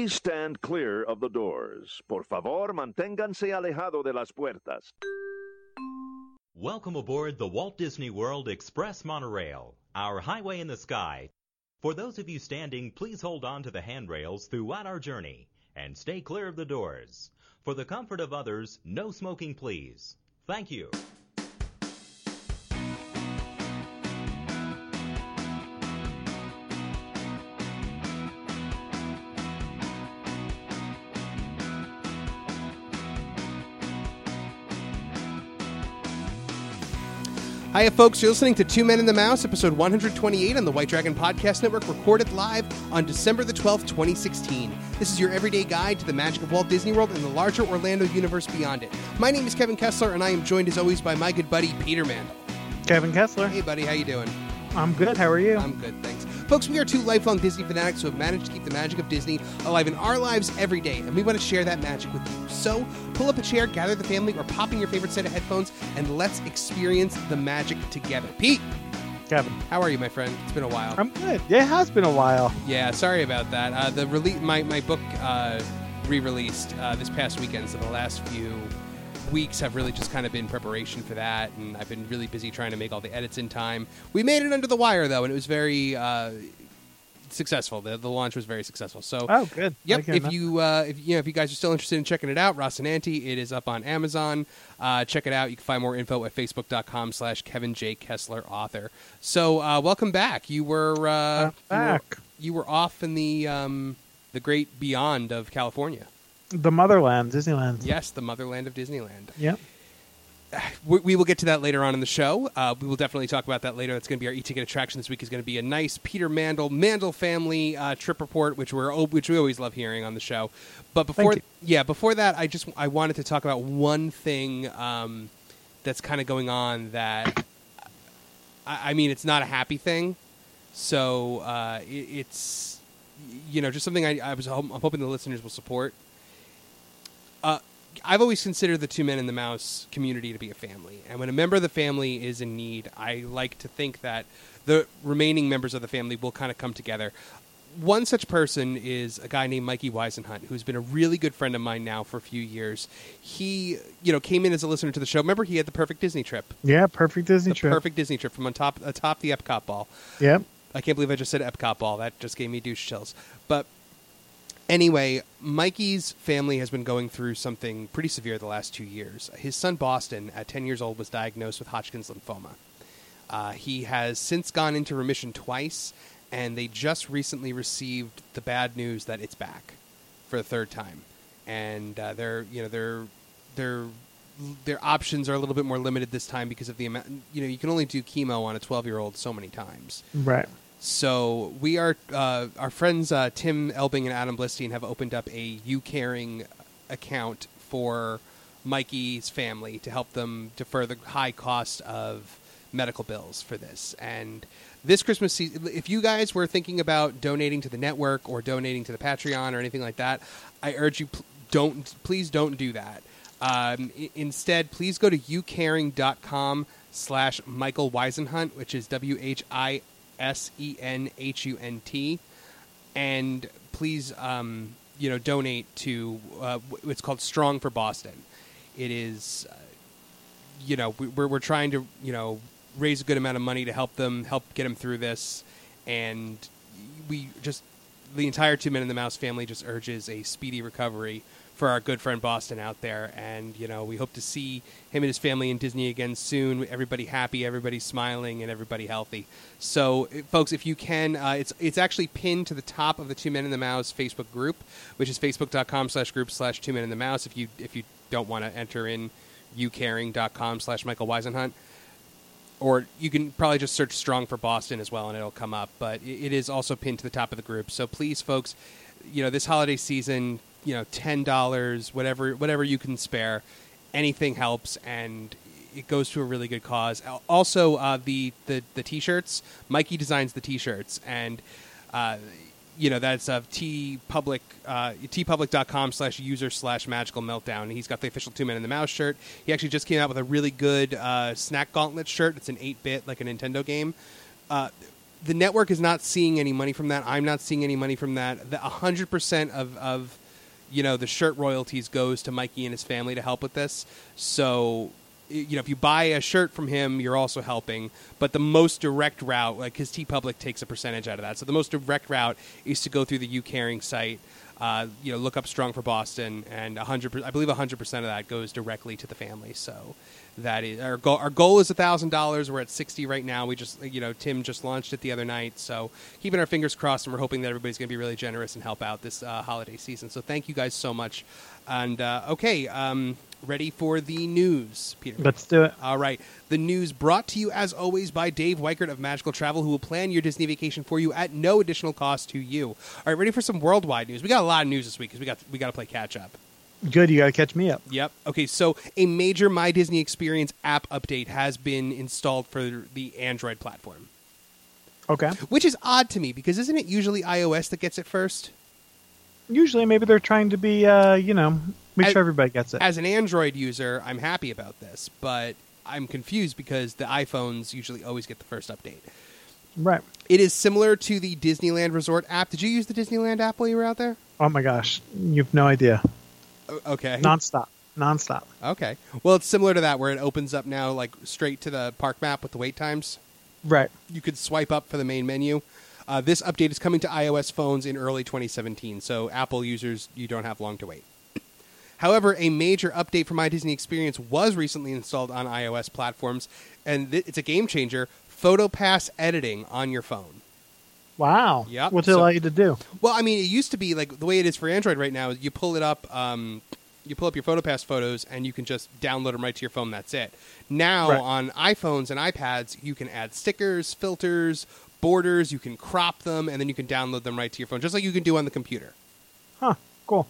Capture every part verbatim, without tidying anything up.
Please stand clear of the doors. Por favor, manténganse alejado de las puertas. Welcome aboard the Walt Disney World Express Monorail, our highway in the sky. For those of you standing, please hold on to the handrails throughout our journey and stay clear of the doors. For the comfort of others, no smoking, please. Thank you. Hiya, folks. You're listening to Two Men and the Mouse, episode one twenty-eight on the White Dragon Podcast Network, recorded live on December the twelfth, twenty sixteen. This is your everyday guide to the magic of Walt Disney World and the larger Orlando universe beyond it. My name is Kevin Kessler, and I am joined, as always, by my good buddy, Peter Mandel. Kevin Kessler. Hey, buddy. How you doing? I'm good. How are you? I'm good, thanks. Folks, we are two lifelong Disney fanatics who have managed to keep the magic of Disney alive in our lives every day, and we want to share that magic with you. So, pull up a chair, gather the family, or pop in your favorite set of headphones, and let's experience the magic together. Pete! Kevin. How are you, my friend? It's been a while. I'm good. Yeah, it has been a while. Yeah, sorry about that. Uh, the rele- my, my book uh, re-released uh, this past weekend, so the last few weeks have really just kind of been preparation for that, and I've been really busy trying to make all the edits in time. We made it under the wire, though, and it was very uh, successful. The, the launch was very successful. So, oh, good. Yep. If you, uh, if you know, if you guys are still interested in checking it out, Rocinante, it is up on Amazon. Uh, check it out. You can find more info at facebook.com slash Kevin J. Kessler author. So, uh, welcome back. You were uh, back. You were, you were off in the um, the great beyond of California. The motherland, Disneyland. Yes, the motherland of Disneyland. Yep. We, we will get to that later on in the show. Uh, we will definitely talk about that later. That's going to be our e-ticket attraction this week. Is going to be a nice Peter Mandel Mandel family uh, trip report, which we're which we always love hearing on the show. But before, yeah, before that, I just I wanted to talk about one thing um, that's kind of going on. That I, I mean, it's not a happy thing. So uh, it, it's you know just something I, I was I'm hoping the listeners will support. Uh, I've always considered the Two Men and the Mouse community to be a family. And when a member of the family is in need, I like to think that the remaining members of the family will kind of come together. One such person is a guy named Mikey Weisenhunt, who's been a really good friend of mine now for a few years. He, you know, came in as a listener to the show. Remember, he had the perfect Disney trip. Yeah, perfect Disney the trip. Perfect Disney trip from on top, atop the Epcot ball. Yep. I can't believe I just said Epcot ball. That just gave me douche chills. But anyway, Mikey's family has been going through something pretty severe the last two years. His son, Boston, at ten years old, was diagnosed with Hodgkin's lymphoma. Uh, he has since gone into remission twice, and they just recently received the bad news that it's back for the third time. And uh, their, you know, their, their, their options are a little bit more limited this time because of the amount. You know, you can only do chemo on a twelve-year-old so many times. Right. So we are, uh, our friends uh, Tim Elbing and Adam Blistein have opened up a You Caring account for Mikey's family to help them defer the high cost of medical bills for this. And this Christmas season, if you guys were thinking about donating to the network or donating to the Patreon or anything like that, I urge you, pl- don't, please don't do that. Um, I- instead, please go to youcaring.com slash Michael Weisenhunt, which is W H I S E N H U N T, and please, um, you know, donate to, uh, it's called Strong for Boston. It is, uh, you know, we're, we're trying to, you know, raise a good amount of money to help them, help get them through this, and we just, the entire Two Men and the Mouse family just urges a speedy recovery for our good friend Boston out there. And, you know, we hope to see him and his family in Disney again soon. Everybody happy, everybody smiling, and everybody healthy. So, folks, if you can, uh, it's it's actually pinned to the top of the Two Men and the Mouse Facebook group, which is facebook.com slash group slash Two Men and the Mouse. If you if you don't want to enter in youcaring.com slash Michael Weisenhunt. Or you can probably just search Strong for Boston as well, and it'll come up. But it is also pinned to the top of the group. So please, folks, you know, this holiday season, you know, ten dollars, whatever whatever you can spare, anything helps, and it goes to a really good cause. Also, uh, the, the, the T-shirts, Mikey designs the T-shirts, and, uh, you know, that's uh, tpublic, uh, tpublic.com slash user slash magical meltdown. He's got the official Two Men and the Mouse shirt. He actually just came out with a really good uh, Snack Gauntlet shirt. It's an eight-bit, like a Nintendo game. Uh, the network is not seeing any money from that. I'm not seeing any money from that. The one hundred percent of, of, you know, the shirt royalties goes to Mikey and his family to help with this. So, you know, if you buy a shirt from him, you're also helping. But the most direct route, like his TeePublic takes a percentage out of that. So the most direct route is to go through the UCaring site. Uh, you know, look up Strong for Boston, and one hundred percent, I believe one hundred percent of that goes directly to the family. So that is our goal. Our goal is one thousand dollars. We're at sixty right now. We just, you know, Tim just launched it the other night. So keeping our fingers crossed, and we're hoping that everybody's going to be really generous and help out this uh, holiday season. So thank you guys so much. And uh, okay, um, ready for the news, Peter? Let's do it. All right. The news brought to you, as always, by Dave Weichert of Magical Travel, who will plan your Disney vacation for you at no additional cost to you. All right, ready for some worldwide news? We got a lot of news this week because we got we got to play catch up. Good, you got to catch me up. Yep. Okay, so a major My Disney Experience app update has been installed for the Android platform. Okay. Which is odd to me because isn't it usually iOS that gets it first? Usually, maybe they're trying to be, uh, you know, make As- sure everybody gets it. As an Android user, I'm happy about this, but I'm confused because the iPhones usually always get the first update. Right. It is similar to the Disneyland Resort app. Did you use the Disneyland app while you were out there? Oh my gosh, you've no idea. O- Okay. Nonstop, nonstop. Okay. Well, it's similar to that where it opens up now like straight to the park map with the wait times. Right. You could swipe up for the main menu. Uh, this update is coming to iOS phones in early twenty seventeen, so Apple users, you don't have long to wait. However, a major update for My Disney Experience was recently installed on iOS platforms, and th- it's a game changer, PhotoPass editing on your phone. Wow. Yep. What's it So- allow you to do? Well, I mean, it used to be like the way it is for Android right now. You pull it up, um, you pull up your PhotoPass photos, and you can just download them right to your phone. That's it. Now Right. on iPhones and iPads, you can add stickers, filters, borders. You can crop them, and then you can download them right to your phone, just like you can do on the computer. Huh. Cool.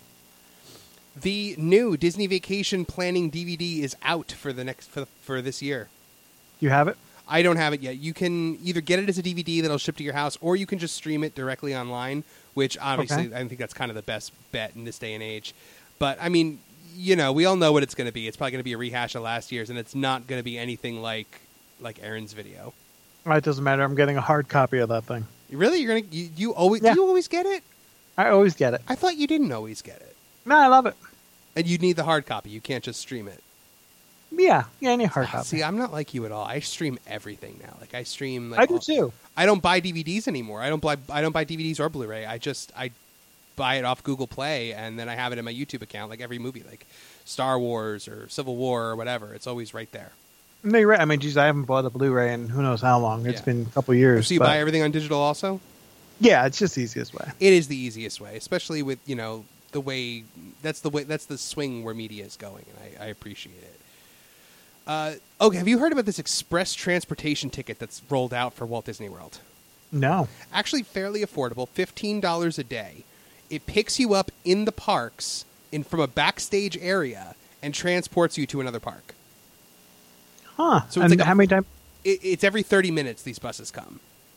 The new Disney Vacation Planning D V D is out for the next for, for this year. You have it? I don't have it yet. You can either get it as a D V D that'll ship to your house, or you can just stream it directly online, which obviously Okay. I think that's kind of the best bet in this day and age. But, I mean, you know, we all know what it's going to be. It's probably going to be a rehash of last year's, and it's not going to be anything like like Aaron's video. Well, it doesn't matter. I'm getting a hard copy of that thing. Really? You're going to you, you always Yeah. do you always get it? I always get it. I thought you didn't always get it. No, I love it. And you need the hard copy. You can't just stream it. Yeah. Yeah, any hard copy. See, I'm not like you at all. I stream everything now. Like I stream like I do all- too. I don't buy D V Ds anymore. I don't buy I don't buy D V Ds or Blu-ray. I just I buy it off Google Play and then I have it in my YouTube account like every movie like Star Wars or Civil War or whatever. It's always right there. No, you're right. I mean, geez, I haven't bought a Blu-ray in who knows how long. It's Yeah. been a couple years. So you but- buy everything on digital also? Yeah, it's just the easiest way. It is the easiest way, especially with, you know, the way that's the way that's the swing where media is going, and I, I appreciate it. Uh, okay, have you heard about this express transportation ticket that's rolled out for Walt Disney World? No. Actually fairly affordable, fifteen dollars a day. It picks you up in the parks in from a backstage area and transports you to another park. Huh. So it's and like a- how many times? It, it's every thirty minutes these buses come.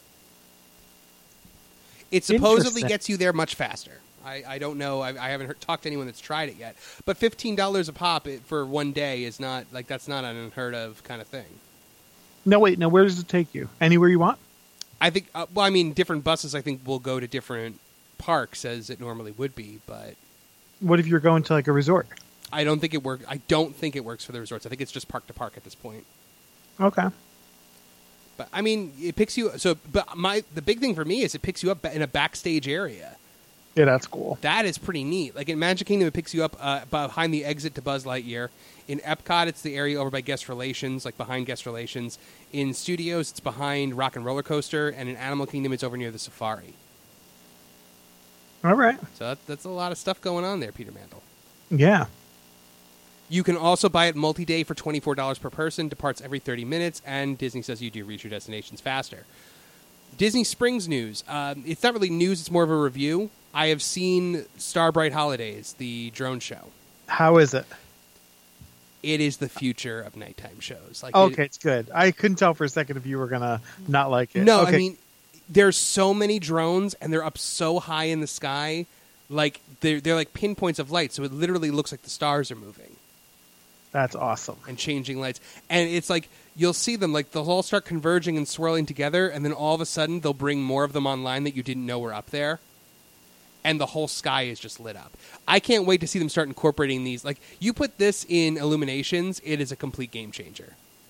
It supposedly Interesting. gets you there much faster. I, I don't know. I, I haven't heard, talked to anyone that's tried it yet. But fifteen dollars a pop it, for one day is not, like, that's not an unheard of kind of thing. No, wait. Now, where does it take you? Anywhere you want? I think, uh, well, I mean, different buses, I think, will go to different parks as it normally would be, but What if you're going to like a resort? I don't think it works. I don't think it works for the resorts. I think it's just park to park at this point. Okay. But I mean, it picks you. So, but my the big thing for me is it picks you up in a backstage area. Yeah, that's cool. That is pretty neat. Like in Magic Kingdom, it picks you up uh, behind the exit to Buzz Lightyear. In Epcot, it's the area over by Guest Relations, like behind Guest Relations. In Studios, it's behind Rock and Roller Coaster, and in Animal Kingdom, it's over near the Safari. All right. So that, that's a lot of stuff going on there, Peter Mandel. Yeah. You can also buy it multi-day for twenty-four dollars per person, departs every thirty minutes, and Disney says you do reach your destinations faster. Disney Springs news. Um, it's not really news, it's more of a review. I have seen Starbright Holidays, the drone show. How is it? It is the future of nighttime shows. Like Okay, it- it's good. I couldn't tell for a second if you were gonna not like it. no, okay. I mean, there's so many drones, and they're up so high in the sky, like they're, they're like pinpoints of light, so it literally looks like the stars are moving. That's awesome. And changing lights. And it's like, you'll see them, like, they'll all start converging and swirling together, and then all of a sudden they'll bring more of them online that you didn't know were up there. And the whole sky is just lit up. I can't wait to see them start incorporating these. Like, you put this in Illuminations, it is a complete game changer.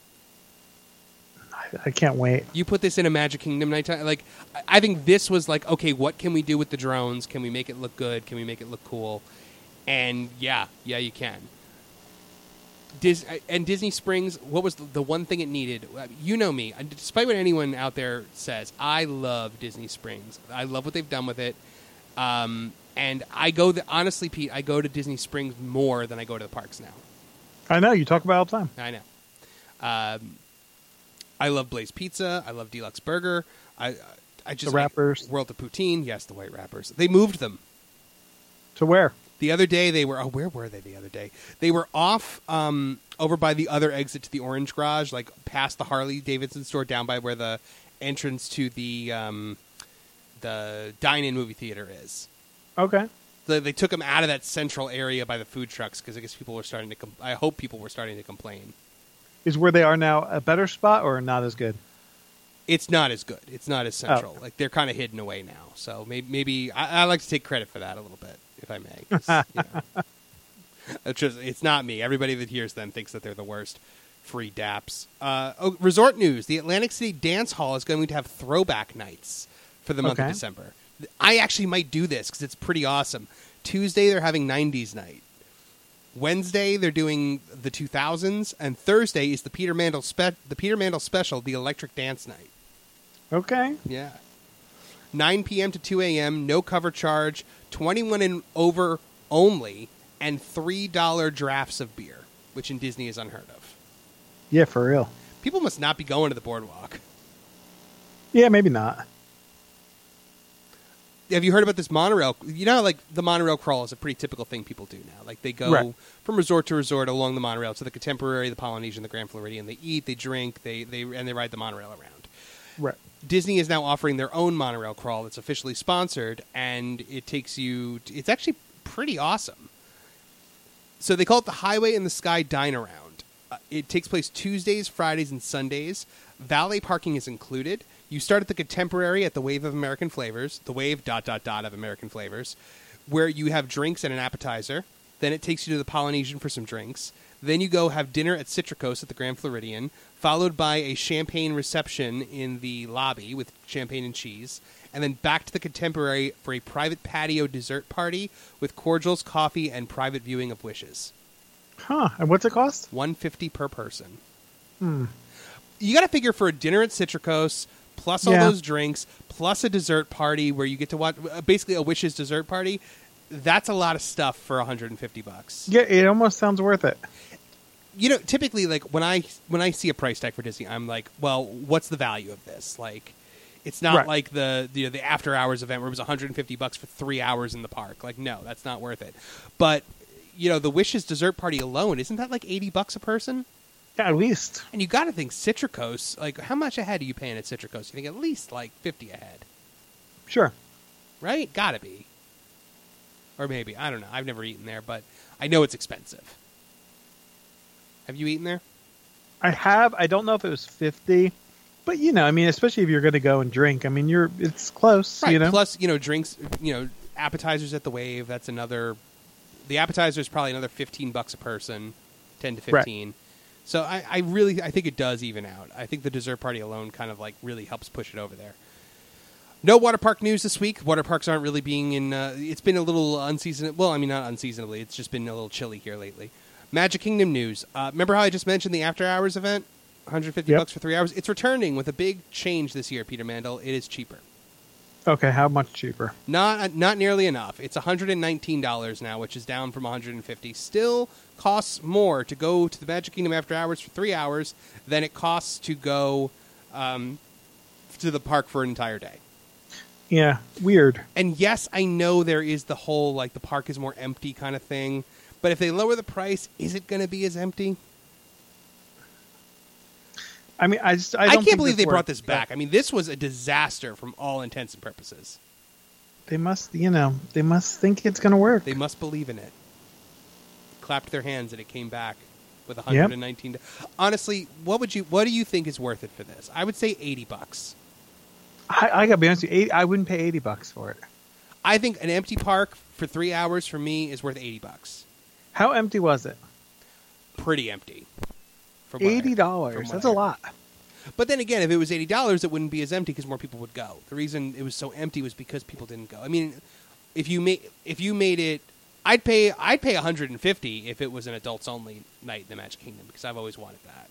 I, I can't wait. You put this in a Magic Kingdom nighttime. Like, I think this was like, okay, what can we do with the drones? Can we make it look good? Can we make it look cool? And yeah, yeah, you can. Dis- and Disney Springs, what was the, the one thing it needed? You know me. Despite what anyone out there says, I love Disney Springs. I love what they've done with it. Um, and I go, the, honestly, Pete, I go to Disney Springs more than I go to the parks now. I know. You talk about it all the time. I know. Um, I love Blaze Pizza. I love Deluxe Burger. I, I just the wrappers. I, World of Poutine. Yes, the white wrappers. They moved them. To where? The other day they were. Oh, where were they? The other day they were off um, over by the other exit to the Orange Garage, like past the Harley Davidson store, down by where the entrance to the um, the dine-in movie theater is. Okay. They, they took them out of that central area by the food trucks because I guess people were starting to. Com- I hope people were starting to complain. Is where they are now a better spot or not as good? It's not as good. It's not as central. Oh. Like they're kind of hidden away now. So maybe, maybe I, I like to take credit for that a little bit, if I may. 'Cause, you know, it's, just, it's not me. Everybody that hears them thinks that they're the worst. Free daps. Uh, oh, resort news: the Atlantic City Dance Hall is going to have throwback nights for the month okay. of December. I actually might do this because it's pretty awesome. Tuesday they're having nineties night. Wednesday they're doing the two thousands, and Thursday is the Peter Mandel spe- the Peter Mandel special, the Electric Dance Night. Okay. Yeah. nine p.m. to two a.m., no cover charge, twenty-one and over only, and three dollars drafts of beer, which in Disney is unheard of. Yeah, for real. People must not be going to the boardwalk. Yeah, maybe not. Have you heard about this monorail? You know, like the monorail crawl is a pretty typical thing people do now. Like they go right. from resort to resort along the monorail to the Contemporary, the Polynesian, the Grand Floridian. They eat, they drink, they they and they ride the monorail around. Right. Disney is now offering their own monorail crawl that's officially sponsored, and it takes you. It's actually pretty awesome. So they call it the Highway in the Sky Dine Around. Uh, it takes place Tuesdays, Fridays, and Sundays. Valet parking is included. You start at the Contemporary at the Wave of American Flavors, the Wave dot dot dot of American Flavors, where you have drinks and an appetizer. Then it takes you to the Polynesian for some drinks. Then you go have dinner at Citricos at the Grand Floridian, followed by a champagne reception in the lobby with champagne and cheese, and then back to the Contemporary for a private patio dessert party with cordials, coffee, and private viewing of wishes. Huh. And what's it cost? one hundred fifty dollars per person. Hmm. You got to figure for a dinner at Citricos, plus all yeah. those drinks, plus a dessert party where you get to watch, basically a wishes dessert party. That's a lot of stuff for one hundred fifty bucks. Yeah, it almost sounds worth it. You know, typically, like when I when I see a price tag for Disney, I'm like, well, what's the value of this? Like, it's not right. like the the, the after hours event where it was one hundred fifty bucks for three hours in the park. Like, no, that's not worth it. But you know, the Wishes dessert party alone, isn't that like eighty bucks a person? Yeah, at least. And you got to think Citricos. Like, how much a head are you paying at Citricos? You think at least like fifty a head, Sure. right? Got to be. Or maybe, I don't know. I've never eaten there, but I know it's expensive. Have you eaten there? I have. I don't know if it was fifty, but you know, I mean, especially if you're going to go and drink, I mean, you're it's close. Right. You know, Plus, you know, drinks. You know, appetizers at the Wave. That's another. The appetizer is probably another fifteen bucks a person, ten to fifteen. Right. So I, I really, I think it does even out. I think the dessert party alone kind of like really helps push it over there. No water park news this week. Water parks aren't really being in. Uh, it's been a little unseasonable. Well, I mean, not unseasonably. It's just been a little chilly here lately. Magic Kingdom news. Uh, remember how I just mentioned the after hours event? one hundred fifty yep. bucks for three hours. It's returning with a big change this year, Peter Mandel. It is cheaper. Okay, how much cheaper? Not not nearly enough. It's one hundred nineteen dollars now, which is down from one hundred fifty dollars. Still costs more to go to the Magic Kingdom after hours for three hours than it costs to go um, to the park for an entire day. Yeah, weird. And yes, I know there is the whole, like, the park is more empty kind of thing. But if they lower the price, is it going to be as empty? I mean, I just I, I don't can't think believe this they brought worked. this back. I mean, this was a disaster from all intents and purposes. They must, you know, they must think it's going to work. They must believe in it. Clapped their hands and it came back. with one hundred nineteen. Yep. Honestly, what would you? What do you think is worth it for this? I would say eighty bucks. I, I gotta be honest with you, eighty, I wouldn't pay eighty bucks for it. I think an empty park for three hours for me is worth eighty bucks. How empty was it? Pretty empty. Eighty dollars. That's a lot. But then again, if it was eighty dollars, it wouldn't be as empty because more people would go. The reason it was so empty was because people didn't go. I mean, if you made if you made it, I'd pay I'd pay one hundred fifty if it was an adults only night in the Magic Kingdom because I've always wanted that.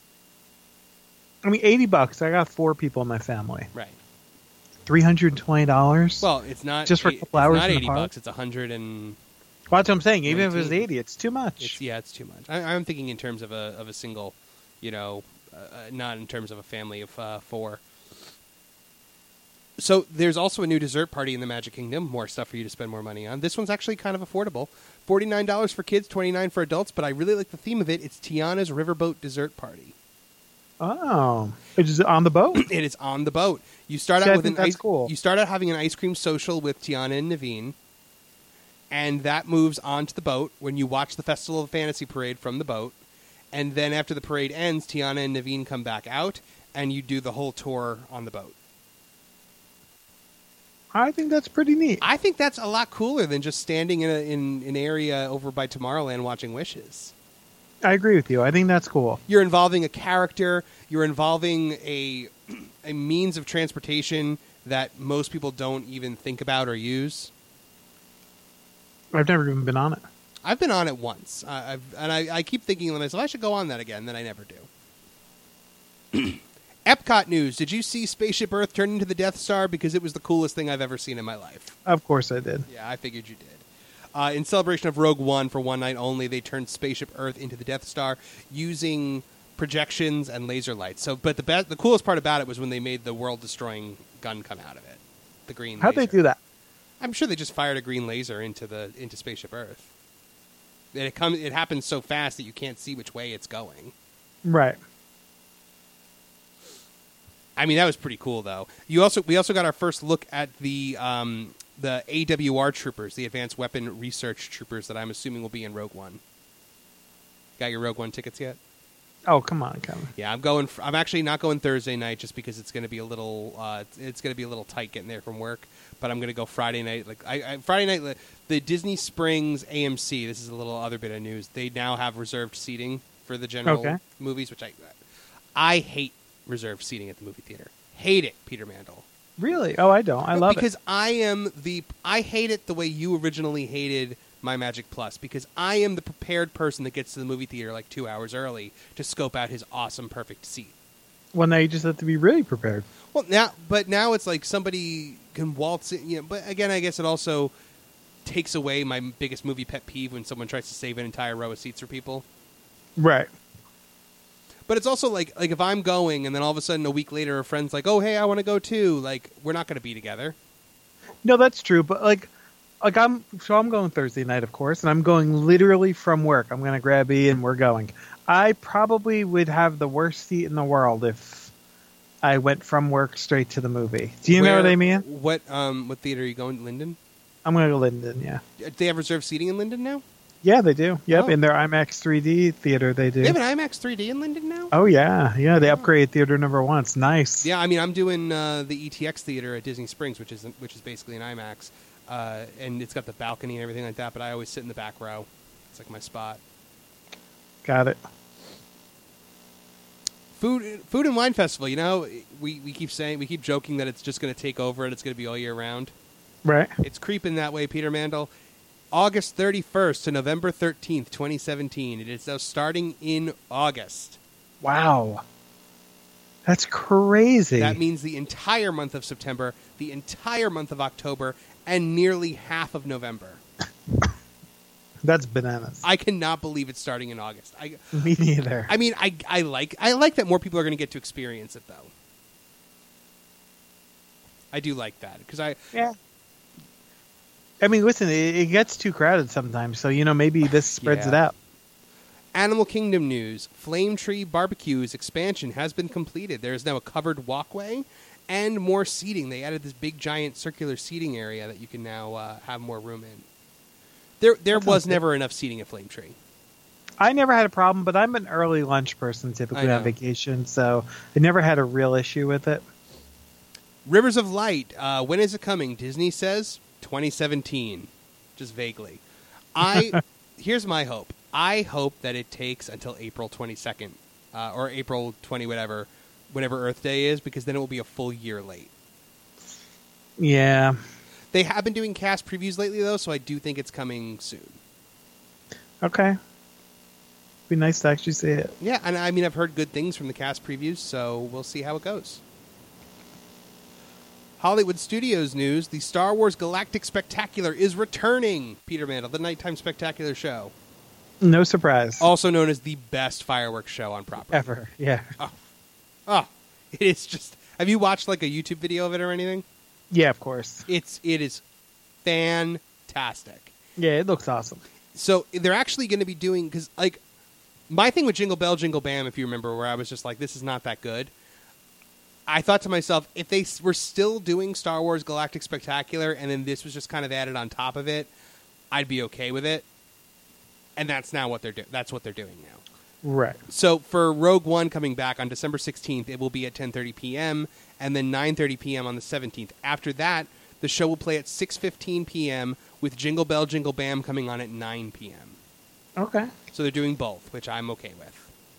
I mean, eighty bucks. I got four people in my family. Right. Three hundred and twenty dollars. Well, it's not just for a couple hours. It's not in eighty the park. bucks. It's a hundred and. Well, that's what I'm saying. Even nineteen. If it was eighty, it's too much. It's, yeah, it's too much. I, I'm thinking in terms of a of a single, you know, uh, not in terms of a family of uh, four. So there's also a new dessert party in the Magic Kingdom. More stuff for you to spend more money on. This one's actually kind of affordable. forty-nine dollars for kids, twenty-nine dollars for adults. But I really like the theme of it. It's Tiana's Riverboat Dessert Party. Oh, it is on the boat. It is on the boat. You start See, out I with think an that's ice. Cool. You start out having an ice cream social with Tiana and Naveen. And that moves onto the boat when you watch the Festival of Fantasy Parade from the boat. And then after the parade ends, Tiana and Naveen come back out, and you do the whole tour on the boat. I think that's pretty neat. I think that's a lot cooler than just standing in, a, in an area over by Tomorrowland watching Wishes. I agree with you. I think that's cool. You're involving a character. You're involving a a means of transportation that most people don't even think about or use. I've never even been on it. I've been on it once, uh, I've, and I, I keep thinking to myself, I should go on that again, then I never do. Epcot news. Did you see Spaceship Earth turn into the Death Star? Because it was the coolest thing I've ever seen in my life. Of course I did. Yeah, I figured you did. Uh, in celebration of Rogue One for one night only, they turned Spaceship Earth into the Death Star using projections and laser lights. So, but the best, the coolest part about it was when they made the world-destroying gun come out of it. The green How'd laser. they do that? I'm sure they just fired a green laser into the into Spaceship Earth. And it comes. It happens so fast that you can't see which way it's going. Right. I mean, that was pretty cool, though. You also we also got our first look at the um, the A W R troopers, the Advanced Weapon Research troopers, that I'm assuming will be in Rogue One. Got your Rogue One tickets yet? Oh, come on, Kevin. Yeah, I'm going. For, I'm actually not going Thursday night just because it's going to be a little. Uh, it's going to be a little tight getting there from work. But I'm going to go Friday night. Like I, I, Friday night, the Disney Springs A M C. This is a little other bit of news. They now have reserved seating for the general okay. movies, which I, I hate reserved seating at the movie theater. Hate it, Peter Mandel. Really? Oh, I don't. I love because it because I am the. I hate it the way you originally hated My Magic Plus, because I am the prepared person that gets to the movie theater like two hours early to scope out his awesome, perfect seat. Well, now you just have to be really prepared. Well, now, but now it's like somebody can waltz in, you know, but again, I guess it also takes away my biggest movie pet peeve when someone tries to save an entire row of seats for people. Right. But it's also like, like if I'm going and then all of a sudden a week later a friend's like, oh, hey, I want to go too. Like, we're not going to be together. No, that's true. But like, like I'm, so I'm going Thursday night, of course, and I'm going literally from work. I'm going to grab E and we're going. I probably would have the worst seat in the world if I went from work straight to the movie. Do you Where, know what I mean? What um what theater are you going? Linden? I'm going to go Linden, yeah. Do they have reserved seating in Linden now? Yeah, they do. Yep, Oh. in their IMAX three D theater, they do. They have an IMAX three D in Linden now? Oh, yeah. Yeah, they upgraded theater number one. It's nice. Yeah, I mean, I'm doing uh, the E T X theater at Disney Springs, which is which is basically an IMAX, uh, and it's got the balcony and everything like that. But I always sit in the back row. It's like my spot. Got it. Food, food and wine festival. You know, we, we keep saying we keep joking that it's just going to take over and it's going to be all year round. Right. It's creeping that way, Peter Mandel. August thirty-first to November thirteenth, twenty seventeen. It is now starting in August. Wow. That's crazy. That means the entire month of September, the entire month of October, and nearly half of November. That's bananas. I cannot believe it's starting in August. I, Me neither. I mean, I, I like I like that more people are going to get to experience it, though. I do like that because I yeah. I mean, listen, it, it gets too crowded sometimes, so you know maybe this spreads Yeah. it out. Animal Kingdom news: Flame Tree Barbecue's expansion has been completed. There is now a covered walkway and more seating. They added this big, giant, circular seating area that you can now uh, have more room in. There, there That was sounds never enough seating at Flame Tree. I never had a problem, but I'm an early lunch person typically on vacation, so I never had a real issue with it. Rivers of Light. Uh, when is it coming? Disney says twenty seventeen, just vaguely. I here's my hope. I hope that it takes until April twenty-second uh, or April twentieth, whatever, whatever Earth Day is, because then it will be a full year late. Yeah. They have been doing cast previews lately, though, so I do think it's coming soon. Okay. Be nice to actually see it. Yeah, and I mean, I've heard good things from the cast previews, so we'll see how it goes. Hollywood Studios news, the Star Wars Galactic Spectacular is returning. Peter Mandel, the nighttime spectacular show. No surprise. Also known as the best fireworks show on property. Ever, yeah. Oh. oh, it is just... Have you watched like a YouTube video of it or anything? Yeah, of course. It's It is fantastic. Yeah, it looks awesome. So they're actually going to be doing... Because, like, my thing with Jingle Bell, Jingle Bam, if you remember, where I was just like, this is not that good. I thought to myself, if they were still doing Star Wars Galactic Spectacular and then this was just kind of added on top of it, I'd be okay with it. And that's now what they're doing. That's what they're doing now. Right. So for Rogue One coming back on December sixteenth, it will be at ten thirty p.m. and then nine thirty p.m. on the seventeenth. After that, the show will play at six fifteen p.m. with Jingle Bell, Jingle Bam coming on at nine p.m. Okay. So they're doing both, which I'm okay with.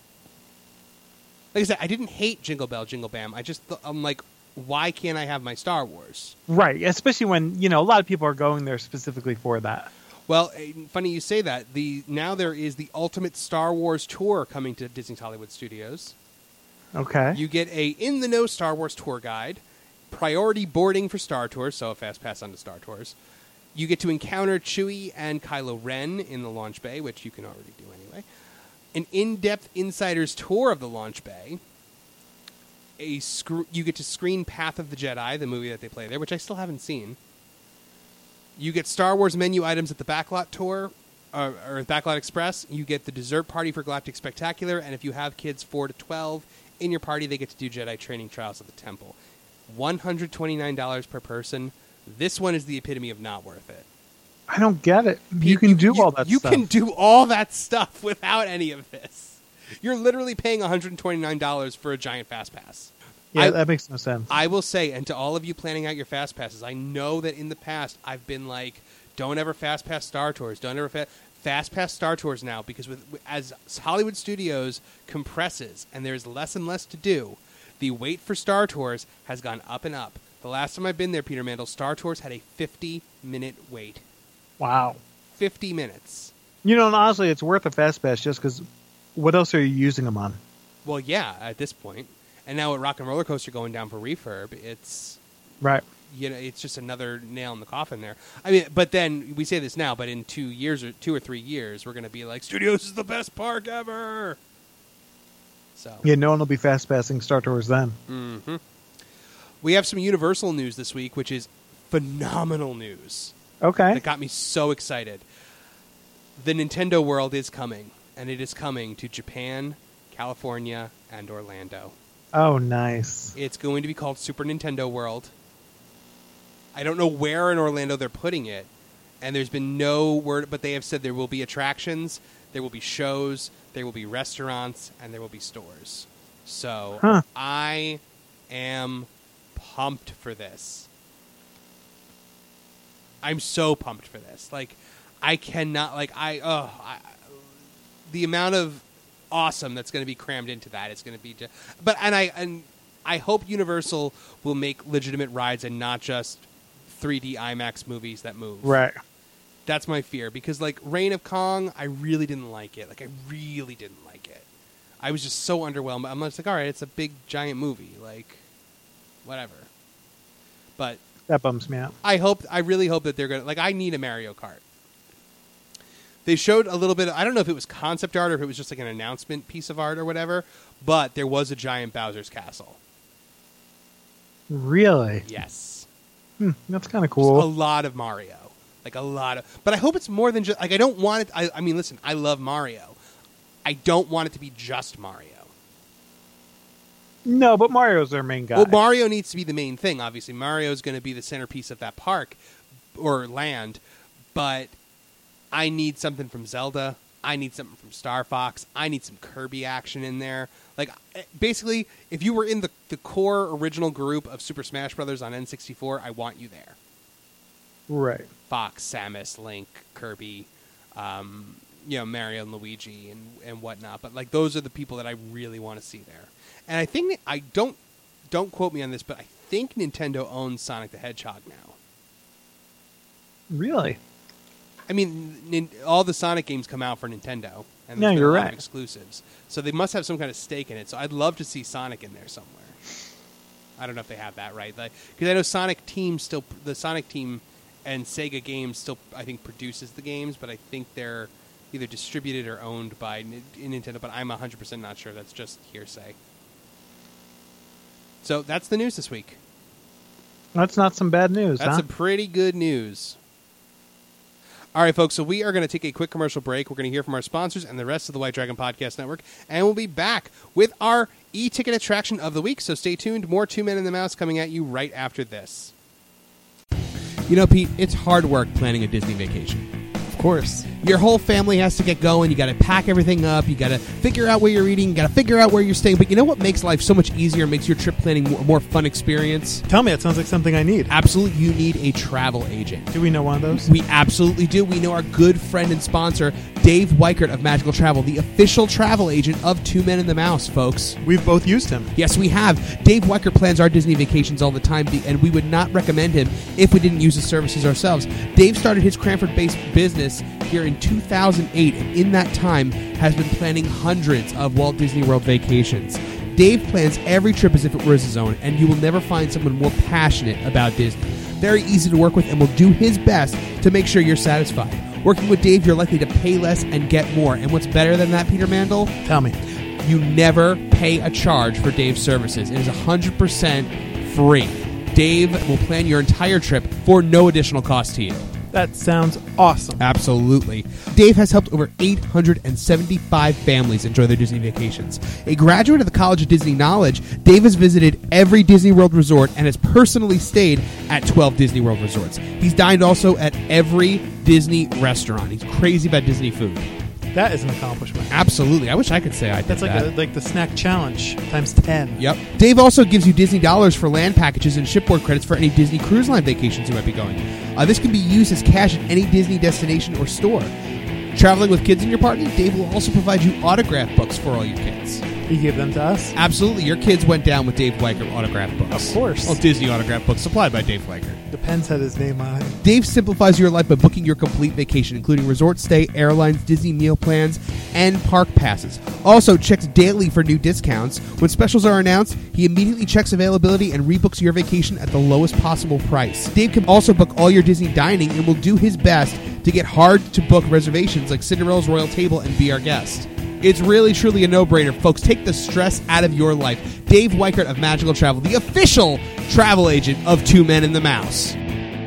Like I said, I didn't hate Jingle Bell, Jingle Bam. I just, th- I'm like, why can't I have my Star Wars? Right, especially when, you know, a lot of people are going there specifically for that. Well, funny you say that. The now there is the Ultimate Star Wars Tour coming to Disney's Hollywood Studios. Okay. You get a in-the-know Star Wars tour guide, priority boarding for Star Tours, so a fast pass onto Star Tours. You get to encounter Chewie and Kylo Ren in the launch bay, which you can already do anyway. An in-depth insider's tour of the launch bay. A sc- you get to screen Path of the Jedi, the movie that they play there, which I still haven't seen. You get Star Wars menu items at the Backlot Tour, or, or Backlot Express. You get the dessert party for Galactic Spectacular, and if you have kids four to twelve in your party, they get to do Jedi training trials at the temple. one hundred twenty-nine dollars per person. This one is the epitome of not worth it. I don't get it. You can do you, all that you stuff. You can do all that stuff without any of this. You're literally paying one hundred twenty-nine dollars for a giant fast pass. Yeah, I, that makes no sense. I will say, and to all of you planning out your fast passes, I know that in the past I've been like, don't ever fast pass Star Tours. Don't ever fa- fast pass Star Tours now, because with as Hollywood Studios compresses and there's less and less to do, the wait for Star Tours has gone up and up. The last time I've been there, Peter Mandel, Star Tours had a fifty-minute wait. Wow. fifty minutes. You know, and honestly, it's worth a fast pass just because what else are you using them on? Well, yeah, at this point. And now with Rock and Roller Coaster going down for refurb, it's... Right. You know, it's just another nail in the coffin there. I mean, but then, we say this now, but in two years or two or three years, we're going to be like, Studios is the best park ever! So. Yeah, no one will be fast passing Star Tours then. Mm-hmm. We have some Universal news this week, which is phenomenal news. Okay. That got me so excited. The Nintendo World is coming, and it is coming to Japan, California, and Orlando. Oh, nice. It's going to be called Super Nintendo World. I don't know where in Orlando they're putting it, and there's been no word, but they have said there will be attractions, there will be shows, there will be restaurants, and there will be stores. So huh. I am pumped for this. I'm so pumped for this. Like, I cannot, like, I, oh, I, the amount of awesome that's going to be crammed into that is going to be just, but, and I, and I hope Universal will make legitimate rides and not just three D IMAX movies that move. Right. That's my fear, because, like, Reign of Kong, I really didn't like it. Like, I really didn't like it. I was just so underwhelmed. I'm just like, all right, it's a big, giant movie. Like, whatever. But that bums me out. I hope, I really hope that they're going to, like, I need a Mario Kart. They showed a little bit of, I don't know if it was concept art or if it was just like an announcement piece of art or whatever, but there was a giant Bowser's Castle. Really? Yes. Hmm, that's kind of cool. Just a lot of Mario. Like, a lot of, but I hope it's more than just, like, I don't want it, I, I mean, listen, I love Mario. I don't want it to be just Mario. No, but Mario's their main guy. Well, Mario needs to be the main thing, obviously. Mario's going to be the centerpiece of that park, or land, but I need something from Zelda. I need something from Star Fox. I need some Kirby action in there. Like, basically, if you were in the, the core original group of Super Smash Brothers on N sixty-four, I want you there. Right. Fox, Samus, Link, Kirby, um, you know, Mario and Luigi and, and whatnot. But, like, those are the people that I really want to see there. And I think, that, I don't, don't quote me on this, but I think Nintendo owns Sonic the Hedgehog now. Really? I mean, nin- all the Sonic games come out for Nintendo. And No, there's been you're a lot right. of exclusives. So they must have some kind of stake in it. So I'd love to see Sonic in there somewhere. I don't know if they have that right. Because like, I know Sonic Team still, the Sonic Team and Sega Games still, I think, produces the games, but I think they're either distributed or owned by N- Nintendo, but I'm one hundred percent not sure. That's just hearsay. So that's the news this week. That's not some bad news, That's huh? some pretty good news. All right, folks, so we are going to take a quick commercial break. We're going to hear from our sponsors and the rest of the White Dragon Podcast Network, and we'll be back with our e-ticket attraction of the week. So stay tuned. More Two Men and the Mouse coming at you right after this. You know, Pete, it's hard work planning a Disney vacation. Of course. Your whole family has to get going. You got to pack everything up. You got to figure out where you're eating. You got to figure out where you're staying. But you know what makes life so much easier, makes your trip planning a more fun experience? Tell me, it sounds like something I need. Absolutely, you need a travel agent. Do we know one of those? We absolutely do. We know our good friend and sponsor, Dave Weichert of Magical Travel, the official travel agent of Two Men and the Mouse, folks. We've both used him. Yes, we have. Dave Weichert plans our Disney vacations all the time, and we would not recommend him if we didn't use his services ourselves. Dave started his Cranford-based business here in two thousand eight, and in that time has been planning hundreds of Walt Disney World vacations. Dave plans every trip as if it was his own, and you will never find someone more passionate about Disney. Very easy to work with, and will do his best to make sure you're satisfied. Working with Dave, you're likely to pay less and get more. And what's better than that, Peter Mandel? Tell me. You never pay a charge for Dave's services. It is one hundred percent free. Dave will plan your entire trip for no additional cost to you. That sounds awesome. Absolutely. Dave has helped over eight hundred seventy-five families enjoy their Disney vacations. A graduate of the College of Disney Knowledge, Dave has visited every Disney World resort and has personally stayed at twelve Disney World resorts. He's dined also at every Disney restaurant. He's crazy about Disney food. That is an accomplishment. Absolutely. I wish I could say I did That's like that. a, like the snack challenge times ten. Yep. Dave also gives you Disney dollars for land packages and shipboard credits for any Disney Cruise Line vacations you might be going. Uh, this can be used as cash at any Disney destination or store. Traveling with kids in your party, Dave will also provide you autograph books for all your kids. He gave them to us? Absolutely. Your kids went down with Dave Weichert autograph books. Of course. Well, Disney autograph books supplied by Dave Weichert. The Pens had his name on it. Dave simplifies your life by booking your complete vacation, including resort stay, airlines, Disney meal plans, and park passes. Also, checks daily for new discounts. When specials are announced, he immediately checks availability and rebooks your vacation at the lowest possible price. Dave can also book all your Disney dining and will do his best to get hard-to-book reservations like Cinderella's Royal Table and Be Our Guest. It's really, truly a no-brainer, folks. Take the stress out of your life. Dave Weichert of Magical Travel, the official travel agent of Two Men and the Mouse.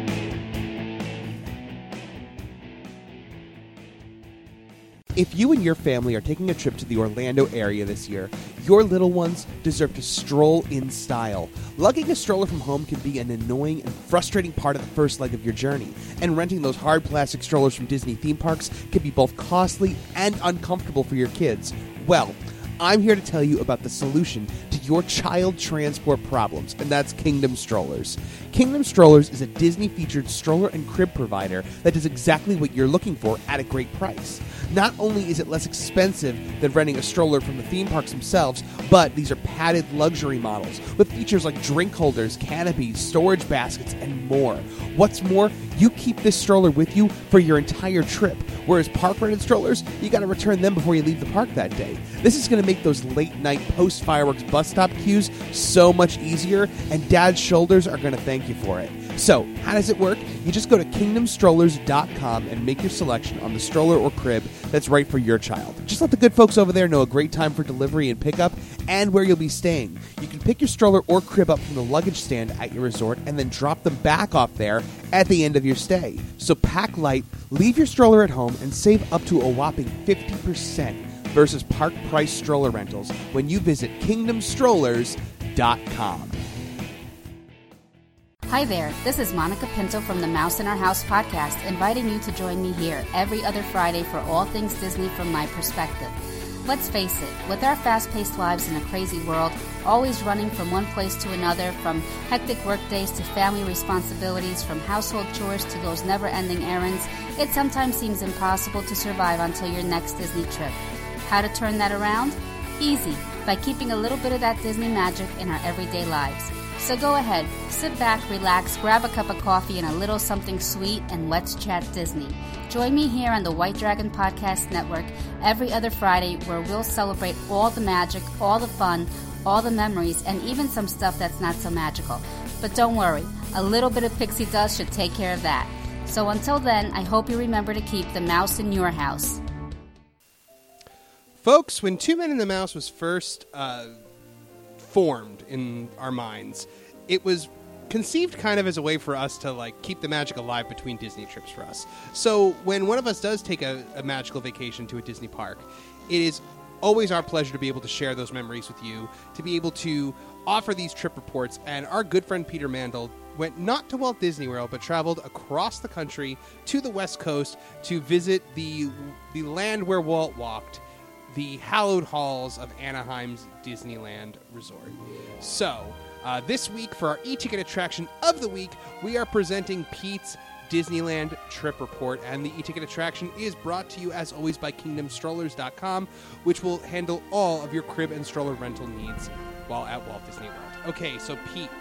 If you and your family are taking a trip to the Orlando area this year, your little ones deserve to stroll in style. Lugging a stroller from home can be an annoying and frustrating part of the first leg of your journey, and renting those hard plastic strollers from Disney theme parks can be both costly and uncomfortable for your kids. Well, I'm here to tell you about the solution to your child transport problems, and that's Kingdom Strollers. Kingdom Strollers is a Disney-featured stroller and crib provider that does exactly what you're looking for at a great price. Not only is it less expensive than renting a stroller from the theme parks themselves, but these are padded luxury models with features like drink holders, canopies, storage baskets, and more. What's more, you keep this stroller with you for your entire trip, whereas park-rented strollers, you got to return them before you leave the park that day. This is going to make those late-night post-fireworks bus stop queues so much easier, and Dad's shoulders are going to thank you for it. So, how does it work? You just go to kingdom strollers dot com and make your selection on the stroller or crib that's right for your child. Just let the good folks over there know a great time for delivery and pickup and where you'll be staying. You can pick your stroller or crib up from the luggage stand at your resort and then drop them back off there at the end of your stay. So pack light, leave your stroller at home, and save up to a whopping fifty percent versus park price stroller rentals when you visit kingdom strollers dot com. Hi there, this is Monica Pinto from the Mouse in Our House podcast, inviting you to join me here every other Friday for all things Disney from my perspective. Let's face it, with our fast-paced lives in a crazy world, always running from one place to another, from hectic workdays to family responsibilities, from household chores to those never-ending errands, it sometimes seems impossible to survive until your next Disney trip. How to turn that around? Easy, by keeping a little bit of that Disney magic in our everyday lives. So go ahead, sit back, relax, grab a cup of coffee and a little something sweet, and let's chat Disney. Join me here on the White Dragon Podcast Network every other Friday, where we'll celebrate all the magic, all the fun, all the memories, and even some stuff that's not so magical. But don't worry, a little bit of pixie dust should take care of that. So until then, I hope you remember to keep the mouse in your house. Folks, when Two Men and the Mouse was first uh, formed in our minds, it was conceived kind of as a way for us to like keep the magic alive between Disney trips for us. So when one of us does take a, a magical vacation to a Disney park, it is always our pleasure to be able to share those memories with you, to be able to offer these trip reports. And our good friend Peter Mandel went not to Walt Disney World, but traveled across the country to the West Coast to visit the the land where Walt walked, the hallowed halls of Anaheim's Disneyland Resort. So, uh, this week for our e-ticket attraction of the week, we are presenting Pete's Disneyland Trip Report, and the e-ticket attraction is brought to you, as always, by Kingdom Strollers dot com, which will handle all of your crib and stroller rental needs while at Walt Disney World. Okay, so Pete,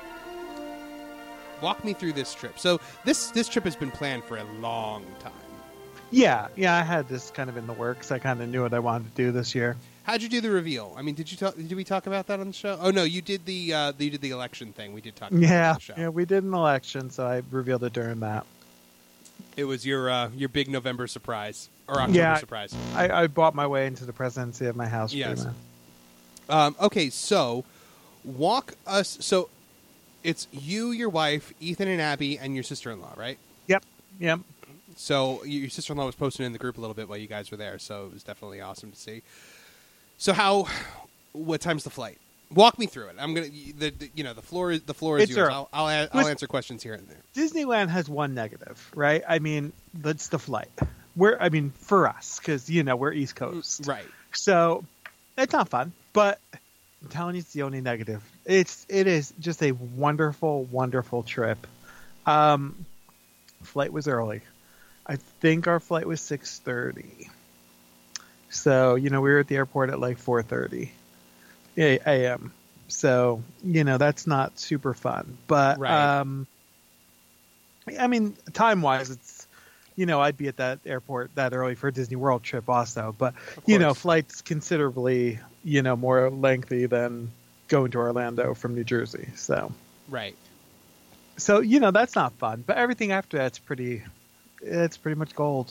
walk me through this trip. So this this trip has been planned for a long time. Yeah, yeah, I had this kind of in the works. I kind of knew what I wanted to do this year. How'd you do the reveal? I mean, did you talk, did we talk about that on the show? Oh no, you did the uh, you did the election thing. We did talk about that Yeah, on the show. yeah, we did an election, so I revealed it during that. It was your uh, your big November surprise or October Yeah, surprise. I, I bought my way into the presidency of my house. Yes. pretty much. Um, okay, so walk us. So it's you, your wife, Ethan and Abby, and your sister-in-law, right? Yep, yep. So your sister-in-law was posting in the group a little bit while you guys were there, so it was definitely awesome to see. So how? What time's the flight? Walk me through it. I'm gonna. The, the you know the floor is the floor is It's yours. early. I'll I'll, a- I'll answer questions here and there. Disneyland has one negative, right? I mean, that's the flight. We're, I mean, for us, because you know we're East Coast, Right. So it's not fun. But I'm telling you, it's the only negative. It's it is just a wonderful, wonderful trip. Um, flight was early. I think our flight was six thirty. So, you know, we were at the airport at like four thirty a m. So, you know, that's not super fun. But, Right. um, I mean, time-wise, it's, you know, I'd be at that airport that early for a Disney World trip also. But, you know, course. flights considerably, you know, more lengthy than going to Orlando from New Jersey. So, Right. so you know, that's not fun. But everything after that's pretty... It's pretty much gold.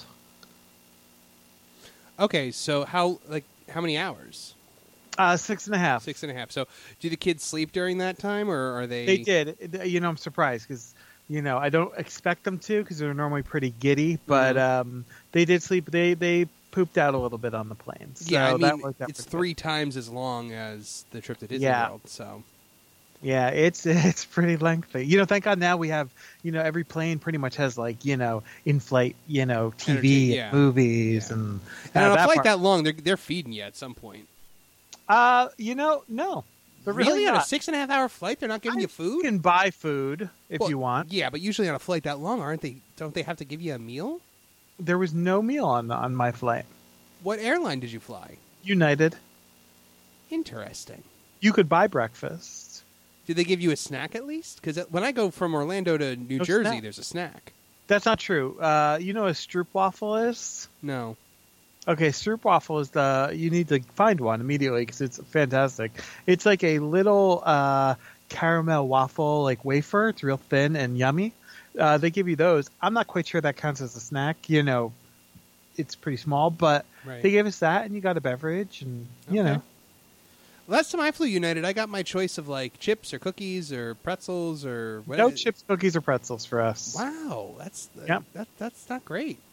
Okay, so how like how many hours? Uh, six and a half. Six and a half. So do the kids sleep during that time, or are they? They did. You know, I'm surprised because, you know, I don't expect them to because they're normally pretty giddy. But Mhm. um, they did sleep. They they pooped out a little bit on the plane. So Yeah, I that mean, worked out it's pretty three times as long as the trip to Disney Yeah. World. So good. Yeah, it's it's pretty lengthy. You know, thank God now we have, you know, every plane pretty much has like, you know, in-flight, you know, T V Entertain- and yeah. movies Yeah. and, and uh, on a that flight part- that long, they're they're feeding you at some point. Uh, you know, no. They're Really, really on a not. six and a half hour flight, they're not giving you food. You can buy food if Well, you want. Yeah, but usually on a flight that long, aren't they? Don't they have to give you a meal? There was no meal on on my flight. What airline did you fly? United. Interesting. You could buy breakfast. Did they give you a snack at least? Because when I go from Orlando to New No Jersey, snack. there's a snack. That's not true. Uh, you know what a stroopwafel is? No. Okay, stroopwafel is the... You need to find one immediately because it's fantastic. It's like a little uh, caramel waffle, like wafer. It's real thin and yummy. Uh, they give you those. I'm not quite sure that counts as a snack. You know, it's pretty small, but Right. they gave us that, and you got a beverage, and, you Okay. know. Last time I flew United, I got my choice of like chips or cookies or pretzels or what No chips, cookies, or pretzels for us. Wow, that's Yep. that, that's not great.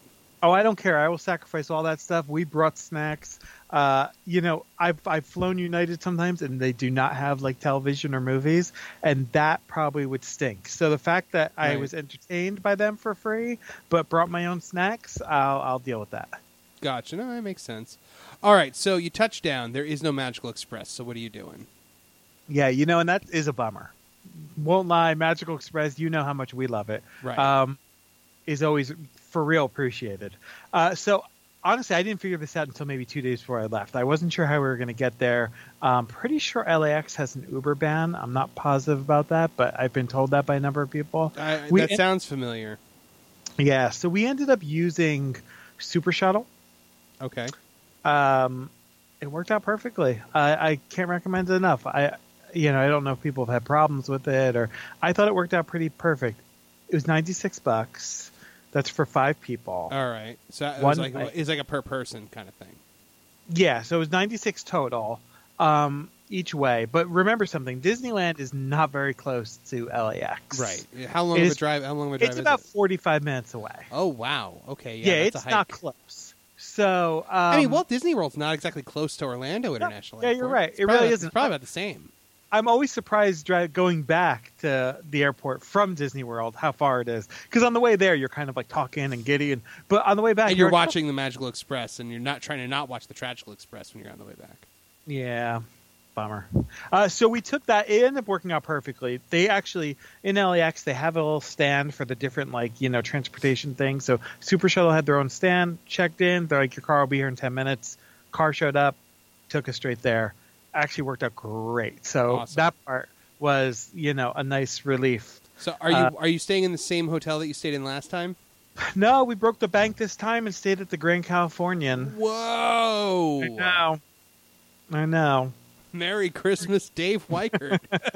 Oh, I don't care. I will sacrifice all that stuff. We brought snacks. Uh, you know, I've I've flown United sometimes, and they do not have like television or movies, and that probably would stink. So the fact that I Right. was entertained by them for free, but brought my own snacks, I'll I'll deal with that. Gotcha. No, that makes sense. All right, so you touch down. There is no Magical Express, so what are you doing? Yeah, you know, and that is a bummer. Won't lie, Magical Express. You know how much we love it. Right. Um, is always for real appreciated. Uh, so honestly, I didn't figure this out until maybe two days before I left. I wasn't sure how we were going to get there. Um, pretty sure L A X has an Uber ban. I'm not positive about that, but I've been told that by a number of people. I, We- that sounds familiar. Yeah, so we ended up using Super Shuttle. Okay. Um, it worked out perfectly. I, I can't recommend it enough. I, you know, I don't know if people have had problems with it, or I thought it worked out pretty perfect. It was ninety-six bucks. That's for five people. All right. So it One was like night. it's like a per person kind of thing. Yeah, so it was ninety-six total um, each way. But remember something: Disneyland is not very close to L A X. Right. How long It of is- a drive? How long of a drive It's is about it? forty-five minutes away. Oh wow. Okay. Yeah, Yeah. that's it's a not hike. close. So um, I mean, Walt Disney World's not exactly close to Orlando International yeah, Airport. you're right. It's It probably really about- isn't. It's probably about the same. I'm always surprised dri- going back to the airport from Disney World how far it is. Because on the way there, you're kind of like talking and giddy, and but on the way back, And you're like, watching the Magical Express, and you're not trying to not watch the Tragical Express when you're on the way back. Yeah, bummer. Uh, so we took that. It ended up working out perfectly. They actually in L A X they have a little stand for the different like you know transportation things. So Super Shuttle had their own stand. Checked in. They're like, your car will be here in ten minutes. Car showed up, took us straight there. Actually worked out great. So Awesome. that part was you know a nice relief. So are you Uh, are you staying in the same hotel that you stayed in last time? No, we broke the bank this time and stayed at the Grand Californian. Whoa! I know. I know. Merry Christmas, Dave Weichert.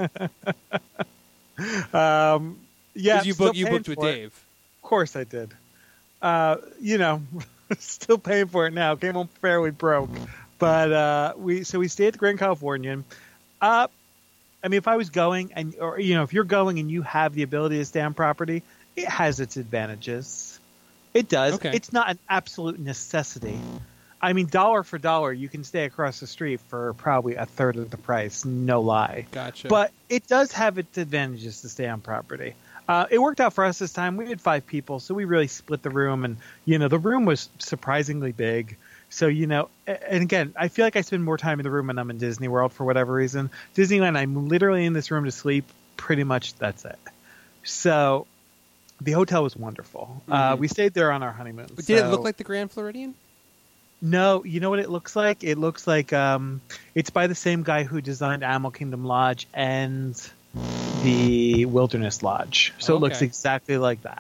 Um, yeah, 'Cause you still booked you paying booked with for it. Dave. Of course I did. Uh, you know, still paying for it now. Came home fairly broke, but uh, we so we stayed at the Grand Californian. Uh, I mean, if I was going and or you know, if you're going and you have the ability to stay on property, it has its advantages. It does. Okay. It's not an absolute necessity. I mean, dollar for dollar, you can stay across the street for probably a third of the price. No lie. Gotcha. But it does have its advantages to stay on property. Uh, it worked out for us this time. We had five people, so we really split the room. And, you know, the room was surprisingly big. So, you know, a- and again, I feel like I spend more time in the room when I'm in Disney World for whatever reason. Disneyland, I'm literally in this room to sleep. Pretty much that's it. So the hotel was wonderful. Uh, Mhm. we stayed there on our honeymoon. But did it so- look like the Grand Floridian? No, you know what it looks like? It looks like um, it's by the same guy who designed Animal Kingdom Lodge and the Wilderness Lodge. So it looks Okay. exactly like that.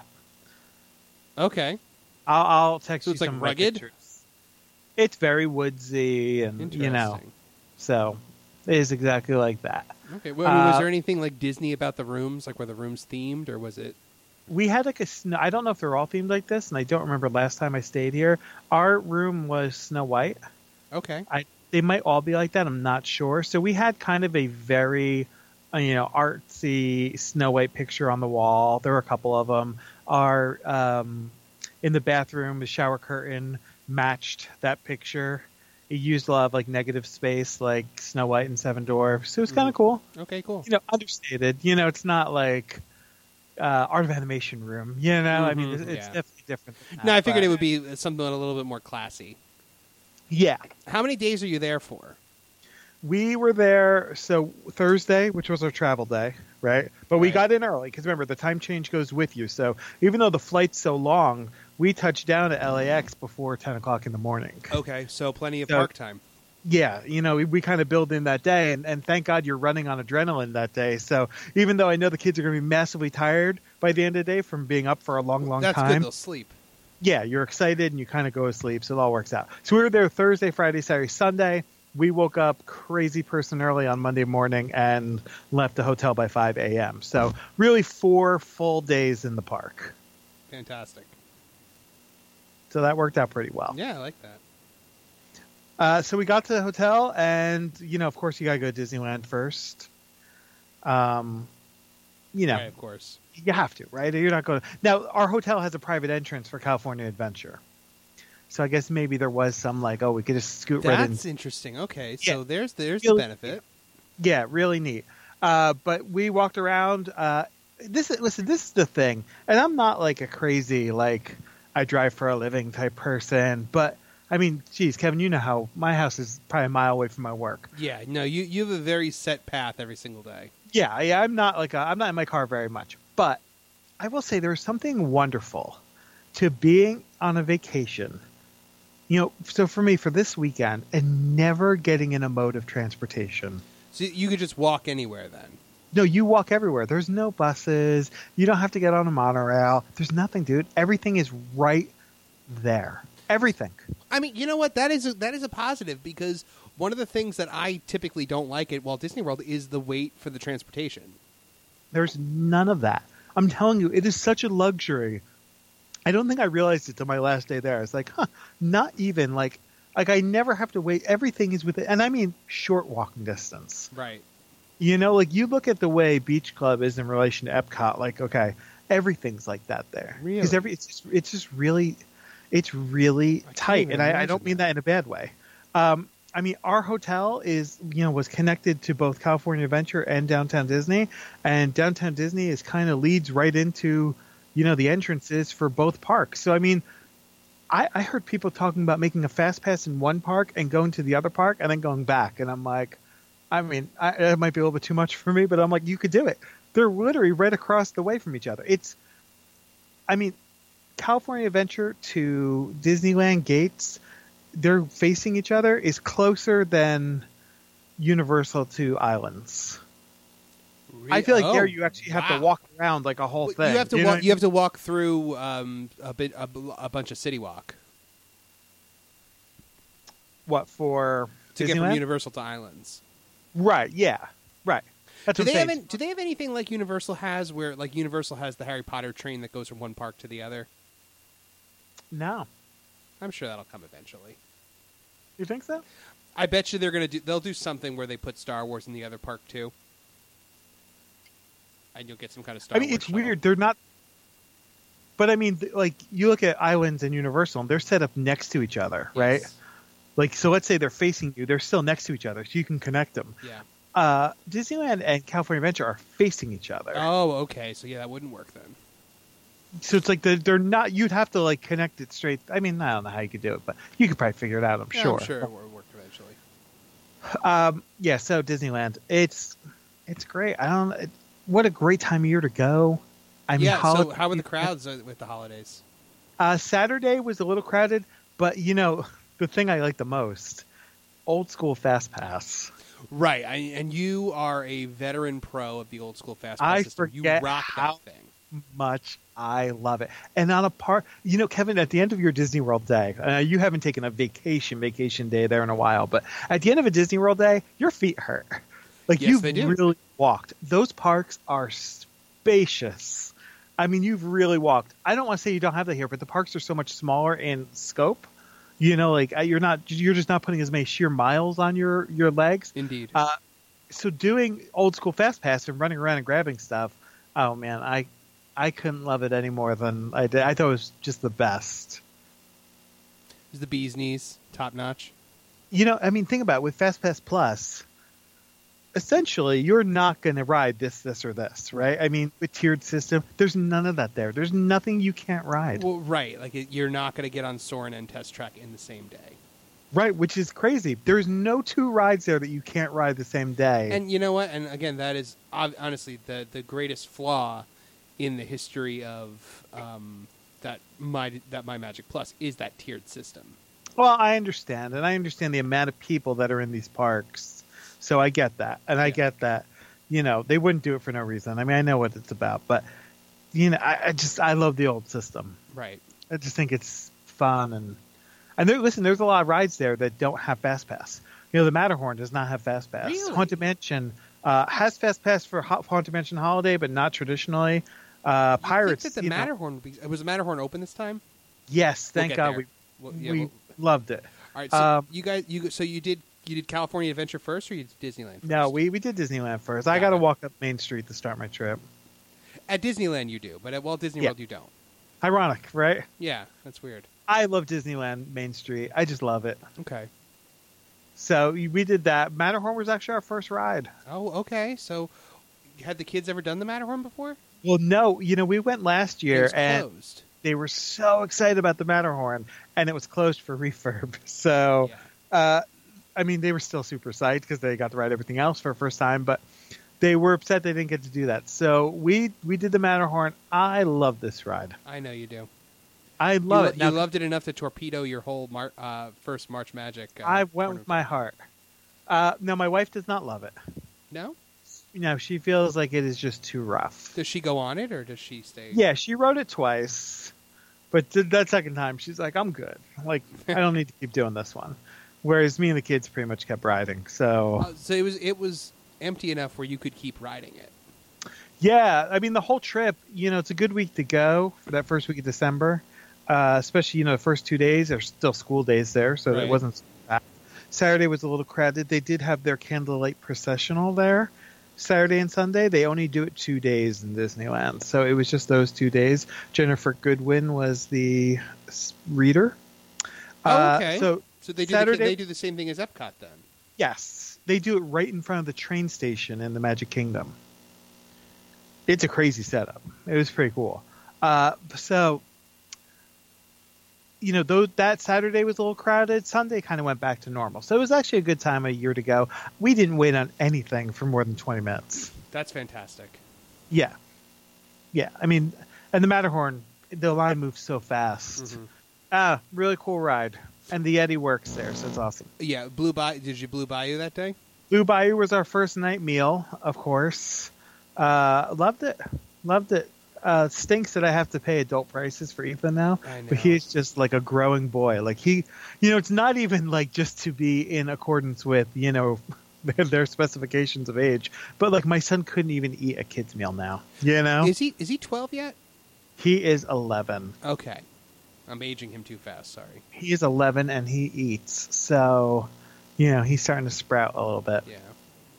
Okay. I'll, I'll text So you it's, like, some rugged? pictures. It's very woodsy, and Interesting. you know, so it is exactly like that. Okay. Well, I mean, was Uh, there anything like Disney about the rooms? Like, were the rooms themed, or was it? We had like a snow. I don't know if they're all themed like this, and I don't remember last time I stayed here. Our room was Snow White. Okay. I they might all be like that. I'm not sure. So we had kind of a very, uh, you know, artsy Snow White picture on the wall. There were a couple of them. Our um, in the bathroom, the shower curtain matched that picture. It used a lot of like negative space, like Snow White and Seven Dwarfs. So it was kind of cool. Okay. Cool. You know, understated. You know, it's not like uh, Art of Animation room. You know, I mean, Mhm, it's, it's yeah. definitely different. than No, that, I figured but- it would be something a little bit more classy. Yeah. How many days are you there for? We were there, so Thursday, which was our travel day, right? But we Right. got in early because remember, the time change goes with you. So even though the flight's so long, we touched down at L A X before ten o'clock in the morning. Okay, so plenty of So- park time. Yeah, you know, we, we kind of build in that day, and, and thank God you're running on adrenaline that day. So even though I know the kids are going to be massively tired by the end of the day from being up for a long, long That's good. time, They'll sleep. yeah, you're excited and you kind of go to sleep, so it all works out. So we were there Thursday, Friday, Saturday, Sunday. We woke up crazy person early on Monday morning and left the hotel by five a.m. So really four full days in the park. Fantastic. So that worked out pretty well. Yeah, I like that. Uh, so we got to the hotel, and you know, of course, you gotta go to Disneyland first. Um, you know, Right, of course. you have to, right? You're not going to. Now, our hotel has a private entrance for California Adventure. So I guess maybe there was some like, oh, we could just scoot right in. That's interesting. Okay, so Yeah. there's there's Really- the benefit. Yeah, really neat. Uh, but we walked around. Uh, this is listen. This is the thing, and I'm not like a crazy like I drive for a living type person. But I mean, geez, Kevin, you know how my house is probably a mile away from my work. Yeah, no, you you have a very set path every single day. Yeah, yeah. I'm not like a, I'm not in my car very much, but I will say there's something wonderful to being on a vacation. You know, so for me, for this weekend, and never getting in a mode of transportation. So you could just walk anywhere then. No, you walk everywhere. There's no buses. You don't have to get on a monorail. There's nothing, dude. Everything is right there. Everything. I mean, you know what? That is a, that is a positive because one of the things that I typically don't like at Walt Disney World is the wait for the transportation. There's none of that. I'm telling you, it is such a luxury. I don't think I realized it till my last day there. It's like, huh, not even like, like I never have to wait. Everything is within, and I mean short walking distance. Right. You know, like you look at the way Beach Club is in relation to Epcot. Like, okay, everything's like that there. Really? Because every it's just, it's just really, it's really can't tight, even and I, I imagine don't mean that. that in a bad way. Um, I mean, our hotel is, you know, was connected to both California Adventure and Downtown Disney, and Downtown Disney is kind of leads right into, you know, the entrances for both parks. So, I mean, I, I heard people talking about making a fast pass in one park and going to the other park and then going back, and I'm like, I mean, I, it might be a little bit too much for me, but I'm like, you could do it. They're literally right across the way from each other. It's, I mean, California Adventure to Disneyland gates, they're facing each other is closer than Universal to Islands. I feel like Oh, there you actually have wow. to walk around like a whole Well, thing. You have to know walk. what I You have to walk through um, a bit a, a bunch of City Walk what for to Disneyland? get from Universal to Islands. Right, yeah. Right. That's Do what they I'm have saying. any, Do they have anything like Universal has, where like Universal has the Harry Potter train that goes from one park to the other? No. I'm sure that'll come eventually. You think so? I bet you they're gonna do. They'll do something where they put Star Wars in the other park too, and you'll get some kind of Star I mean, Wars it's shuttle. weird. They're not. But I mean, th- like you look at Islands and Universal, and they're set up next to each other, right? Yes. Like, so let's say they're facing you; they're still next to each other, so you can connect them. Yeah. Uh, Disneyland and California Adventure are facing each other, Oh, okay. So yeah, that wouldn't work then. so it's like they're, they're not. You'd have to like connect it straight. I mean, I don't know how you could do it, but you could probably figure it out. I'm Yeah, sure. I'm sure it will work eventually. Um, yeah. So Disneyland, it's it's great. I don't. It, what a great time of year to go. I mean, yeah. So holiday- how are the crowds uh, with the holidays? Uh, Saturday was a little crowded, but you know the thing I like the most, old school fast pass. Right, I, and you are a veteran pro of the old school fast pass I system. You forget rock how- that thing. Much I love it. And on a part, you know, Kevin, at the end of your Disney World day, uh, you haven't taken a vacation vacation day there in a while, but at the end of a Disney World day, your feet hurt. Like Yes, you've they do. really walked. Those parks are spacious. I mean, you've really walked. I don't want to say you don't have that here, but the parks are so much smaller in scope. You know, like uh, you're not, you're just not putting as many sheer miles on your your legs. Indeed. Uh, so doing old school fast pass and running around and grabbing stuff, oh man, I I couldn't love it any more than I did. I thought it was just the best. Is the bee's knees top notch? You know, I mean, think about it. With Fast Pass Plus, essentially, you're not going to ride this, this, or this, right? I mean, with tiered system, there's none of that there. There's nothing you can't ride, Well, right. Like it, you're not going to get on Soarin' and Test Track in the same day. right? Which is crazy. There's no two rides there that you can't ride the same day. And you know what? And again, that is ob- honestly the the greatest flaw in the history of um, that my that My Magic Plus is that tiered system. Well, I understand, and I understand the amount of people that are in these parks, so I get that, and I Yeah. get that. You know, they wouldn't do it for no reason. I mean, I know what it's about, but you know, I, I just I love the old system. Right. I just think it's fun, and and there, listen, there's a lot of rides there that don't have Fast Pass. You know, the Matterhorn does not have Fast Pass. Really? Haunted Mansion uh, has Fast Pass for Ha- Haunted Mansion Holiday, but not traditionally. Uh, Pirates. You think that the you know- Matterhorn would be, was the Matterhorn open this time? yes, We'll thank get God there. we Well, yeah, we well- loved it. all right. So Um, you guys, you so you did you did California Adventure first, or you did Disneyland? First? No, we, we did Disneyland first. I Got got to it. walk up Main Street to start my trip. At Disneyland you do, but at Walt Disney Yeah. World you don't. Ironic, right? Yeah, that's weird. I love Disneyland Main Street. I just love it. Okay. So we did that. Matterhorn was actually our first ride. Oh, okay. So, had the kids ever done the Matterhorn before? Well, no. You know, we went last It year was and closed. they were so excited about the Matterhorn, and it was closed for refurb. So, Yeah. uh, I mean, they were still super psyched because they got to ride everything else for the first time, but they were upset they didn't get to do that. So we we did the Matterhorn. I love this ride. I know you do. I You, love lo- it. Now, you loved it enough to torpedo your whole mar- uh, first March Magic. Uh, I went corner. with my heart. Uh, no, my wife does not love it. No? You know, she feels like it is just too rough. Does she go on it, or does she stay? Yeah, she rode it twice, but th- that second time she's like, "I'm good. Like, I don't need to keep doing this one." Whereas me and the kids pretty much kept riding. So Uh, so it was it was empty enough where you could keep riding it. yeah, I mean the whole trip. You know, it's a good week to go for that first week of December, uh, especially you know the first two days are still school days there, so Right. it wasn't. So bad. Saturday was a little crowded. They did have their candlelight processional there. Saturday and Sunday, they only do it two days in Disneyland, so it was just those two days. Jennifer Goodwin was the s- reader. Oh, okay. Uh, so So they do Saturday- the, they do the same thing as Epcot then. yes, they do it right in front of the train station in the Magic Kingdom. It's a crazy setup. It was pretty cool. Uh, so, you know, though that Saturday was a little crowded, Sunday kind of went back to normal. So it was actually a good time a year to go. We didn't wait on anything for more than twenty minutes. That's fantastic. Yeah. Yeah. I mean, and the Matterhorn, the line moves so fast. Mm-hmm. Ah, really cool ride. And the Yeti works there, so it's awesome. Yeah, Blue Bayou. Did you Blue Bayou that day? Blue Bayou was our first night meal, of course. Uh, loved it. Loved it. Uh, stinks that I have to pay adult prices for Ethan now. I know. But he's just like a growing boy. Like he, you know, it's not even like just to be in accordance with, you know, their specifications of age. But like my son couldn't even eat a kid's meal now. You know? Is he is he twelve yet? He is eleven. Okay, I'm aging him too fast. Sorry. He is eleven and he eats. So, you know, he's starting to sprout a little bit. Yeah.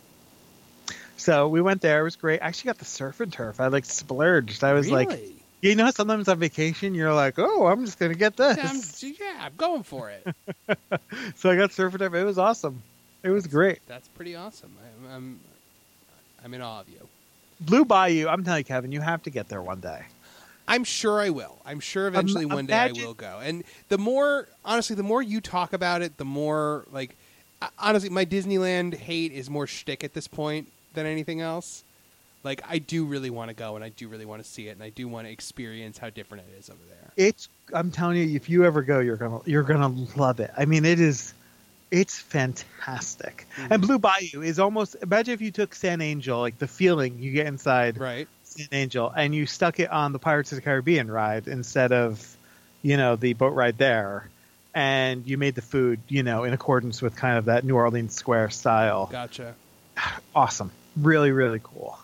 So we went there. It was great. I actually got the surf and turf. I like splurged. I was like, Really? you know, sometimes on vacation you're like, oh, I'm just gonna get this. Yeah, I'm, yeah, I'm going for it. So I got surf and turf. It was awesome. It was great. That's pretty awesome. I'm I'm, I'm in awe of you. Blue Bayou. I'm telling you, Kevin, you have to get there one day. I'm sure I will. I'm sure eventually Im- one day I imagine- will go. And the more, honestly, the more you talk about it, the more, like, I- honestly, my Disneyland hate is more shtick at this point than anything else. Like, I do really want to go, and I do really want to see it, and I do want to experience how different it is over there. It's. I'm telling you, if you ever go, you're gonna you're gonna love it. I mean, it is. It's fantastic. Mhm. And Blue Bayou is almost. Imagine if you took San Angel, like the feeling you get inside Right? San Angel, and you stuck it on the Pirates of the Caribbean ride instead of, you know, the boat ride there, and you made the food, you know, in accordance with kind of that New Orleans Square style. Gotcha. Awesome. Really, really cool.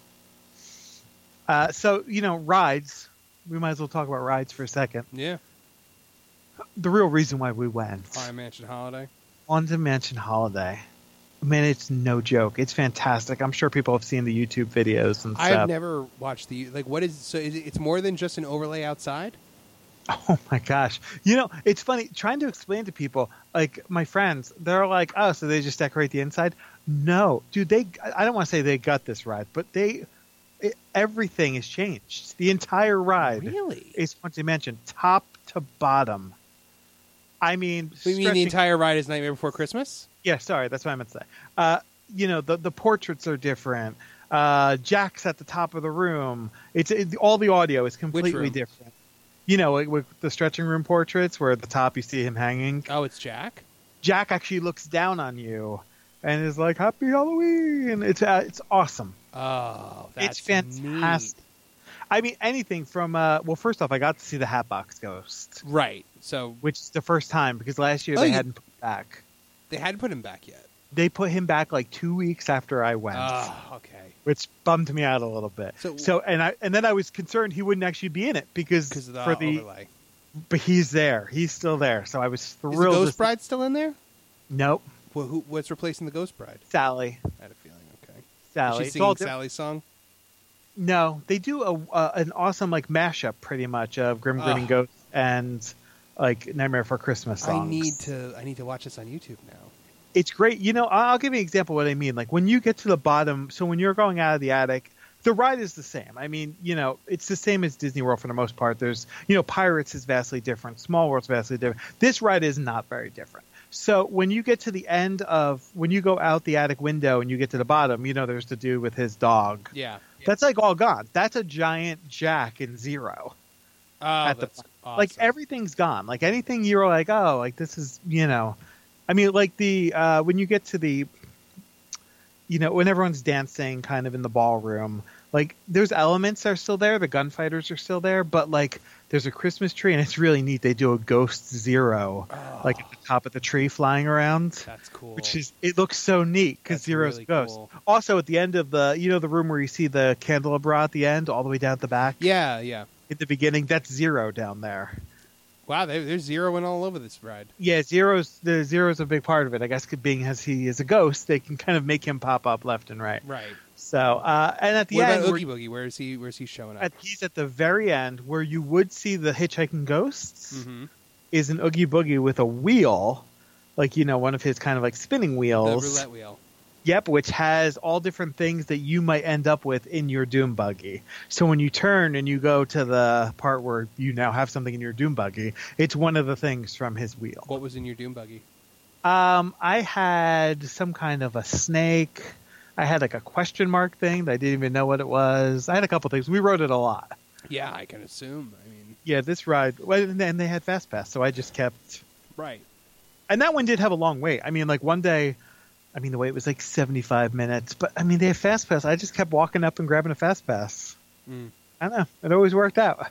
Uh, so, you know, rides. We might as well talk about rides for a second. Yeah. The real reason why we went. Haunted Mansion Holiday. Haunted Mansion Holiday. Man, it's no joke. It's fantastic. I'm sure people have seen the YouTube videos and stuff. I've never watched the, like, what is, so is it, it's more than just an overlay outside? Oh my gosh. You know, it's funny trying to explain to people, like my friends, they're like, oh, so they just decorate the inside? No. Dude, they, I don't want to say they got this ride, but they, it, everything has changed. The entire ride Really? is Haunted Mansion, top to bottom. I mean, We mean the stretching- entire ride is Nightmare Before Christmas? Yeah, sorry, that's what I meant to say. Uh, you know, the the portraits are different. Uh, Jack's at the top of the room. It's it, all the audio is completely room? different. You know, like with the stretching room portraits, where at the top you see him hanging. Oh, it's Jack? Jack actually looks down on you and is like, "Happy Halloween!" It's uh, it's awesome. Oh, that's It's fantastic. neat. I mean, anything from uh, well, first off, I got to see the Hatbox Ghost, Right. So which is the first time because last year Oh, they you- hadn't put it back. they hadn't put him back yet. They put him back like two weeks after I went. Oh, okay. Which bummed me out a little bit. So- So, and I and then I was concerned he wouldn't actually be in it because Because of the for the overlay. but he's there, he's still there. So I was Is the thrilled. Ghost to- Bride still in there? Nope, Well, who, what's replacing the Ghost Bride? Sally, I had a feeling. Okay. Sally. Is It's she all singing di- Sally's song? No, they do a uh, an awesome like mashup, pretty much of Grim Grinning Ugh. Ghost and like Nightmare Before Christmas songs. I need to. I need to watch this on YouTube now. It's great. You know, I'll give you an example of what I mean. Like when you get to the bottom, so when you're going out of the attic, the ride is the same. I mean, you know, it's the same as Disney World for the most part. There's, you know, Pirates is vastly different. Small World's vastly different. This ride is not very different. So when you get to the end of, when you go out the attic window and you get to the bottom, you know, there's the dude with his dog. Yeah. That's like all gone. That's a giant Jack in Zero. Oh, at the, that's awesome. Like everything's gone. Like anything you're like, oh, like this is, you know, I mean, like the uh, when you get to the, you know, when everyone's dancing kind of in the ballroom, like there's elements that are still there. The gunfighters are still there, but like there's a Christmas tree and it's really neat. They do a Ghost Zero, Oh. like at the top of the tree flying around. That's cool. Which is, it looks so neat because That's Zero's really a ghost. cool. Also, at the end of the, you know, the room where you see the candelabra at the end, all the way down at the back. Yeah, yeah. At the beginning, that's Zero down there. Wow, they, they're zeroing all over this ride. Yeah, Zero's the Zero's a big part of it. I guess being as he is a ghost, they can kind of make him pop up left and right. Right. So, uh, and at the What end, about where- Oogie Boogie? Where is he? Where's he showing up? at, he's at the very end where you would see the hitchhiking ghosts. Mm-hmm. Is an Oogie Boogie with a wheel, like you know, one of his kind of like spinning The wheels. roulette wheel. Yep, which has all different things that you might end up with in your Doom Buggy. So when you turn and you go to the part where you now have something in your Doom Buggy, it's one of the things from his wheel. What was in your Doom Buggy? Um, I had some kind of a snake. I had like a question mark thing that I didn't even know what it was. I had a couple things. We rode it a lot. Yeah, I can assume. I mean, Yeah, this ride, well, and then they had Fast Pass, so I just kept. right. And that one did have a long wait. I mean, like one day, I mean, the wait was like seventy-five minutes, but I mean, they have Fast Pass. I just kept walking up and grabbing a Fast Pass. Mm. I don't know. It always worked out.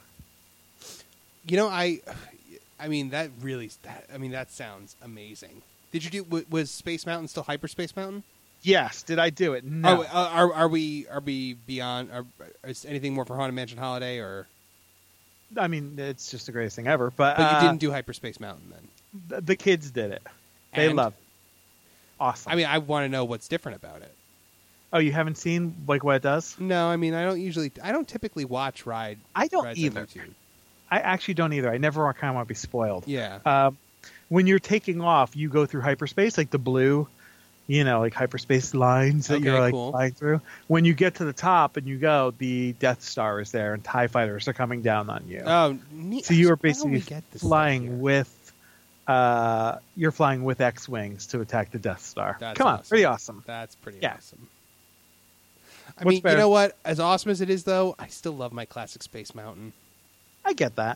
You know, I, I mean, that really. That, I mean, that sounds amazing. Did you do? w- Was Space Mountain still Hyperspace Mountain? Yes. Did I do it? No. Oh, uh, are are we are we beyond? Are, is anything more for Haunted Mansion Holiday or? I mean, it's just the greatest thing ever. But, But you uh, didn't do Hyperspace Mountain then. the, the kids did it. They And? loved it. Awesome. I mean, I want to know what's different about it. oh, you haven't seen like what it does? No, I mean, I don't usually. I don't typically watch ride. I don't rides either. On YouTube. I actually don't either. I never kind of want to be spoiled. Yeah. Um, when you're taking off, you go through hyperspace, like the blue, you know, like hyperspace lines that Okay, you're like cool. flying through. When you get to the top and you go, the Death Star is there and TIE fighters are coming down on you. Oh, neat. so you are Why don't we basically get this stuff flying here? with, uh, you're flying with X-wings to attack the Death Star. That's Come on, awesome. pretty awesome. That's pretty Yeah. awesome. I What's mean, you better? know what? As awesome as it is, though, I still love my classic Space Mountain. I get that.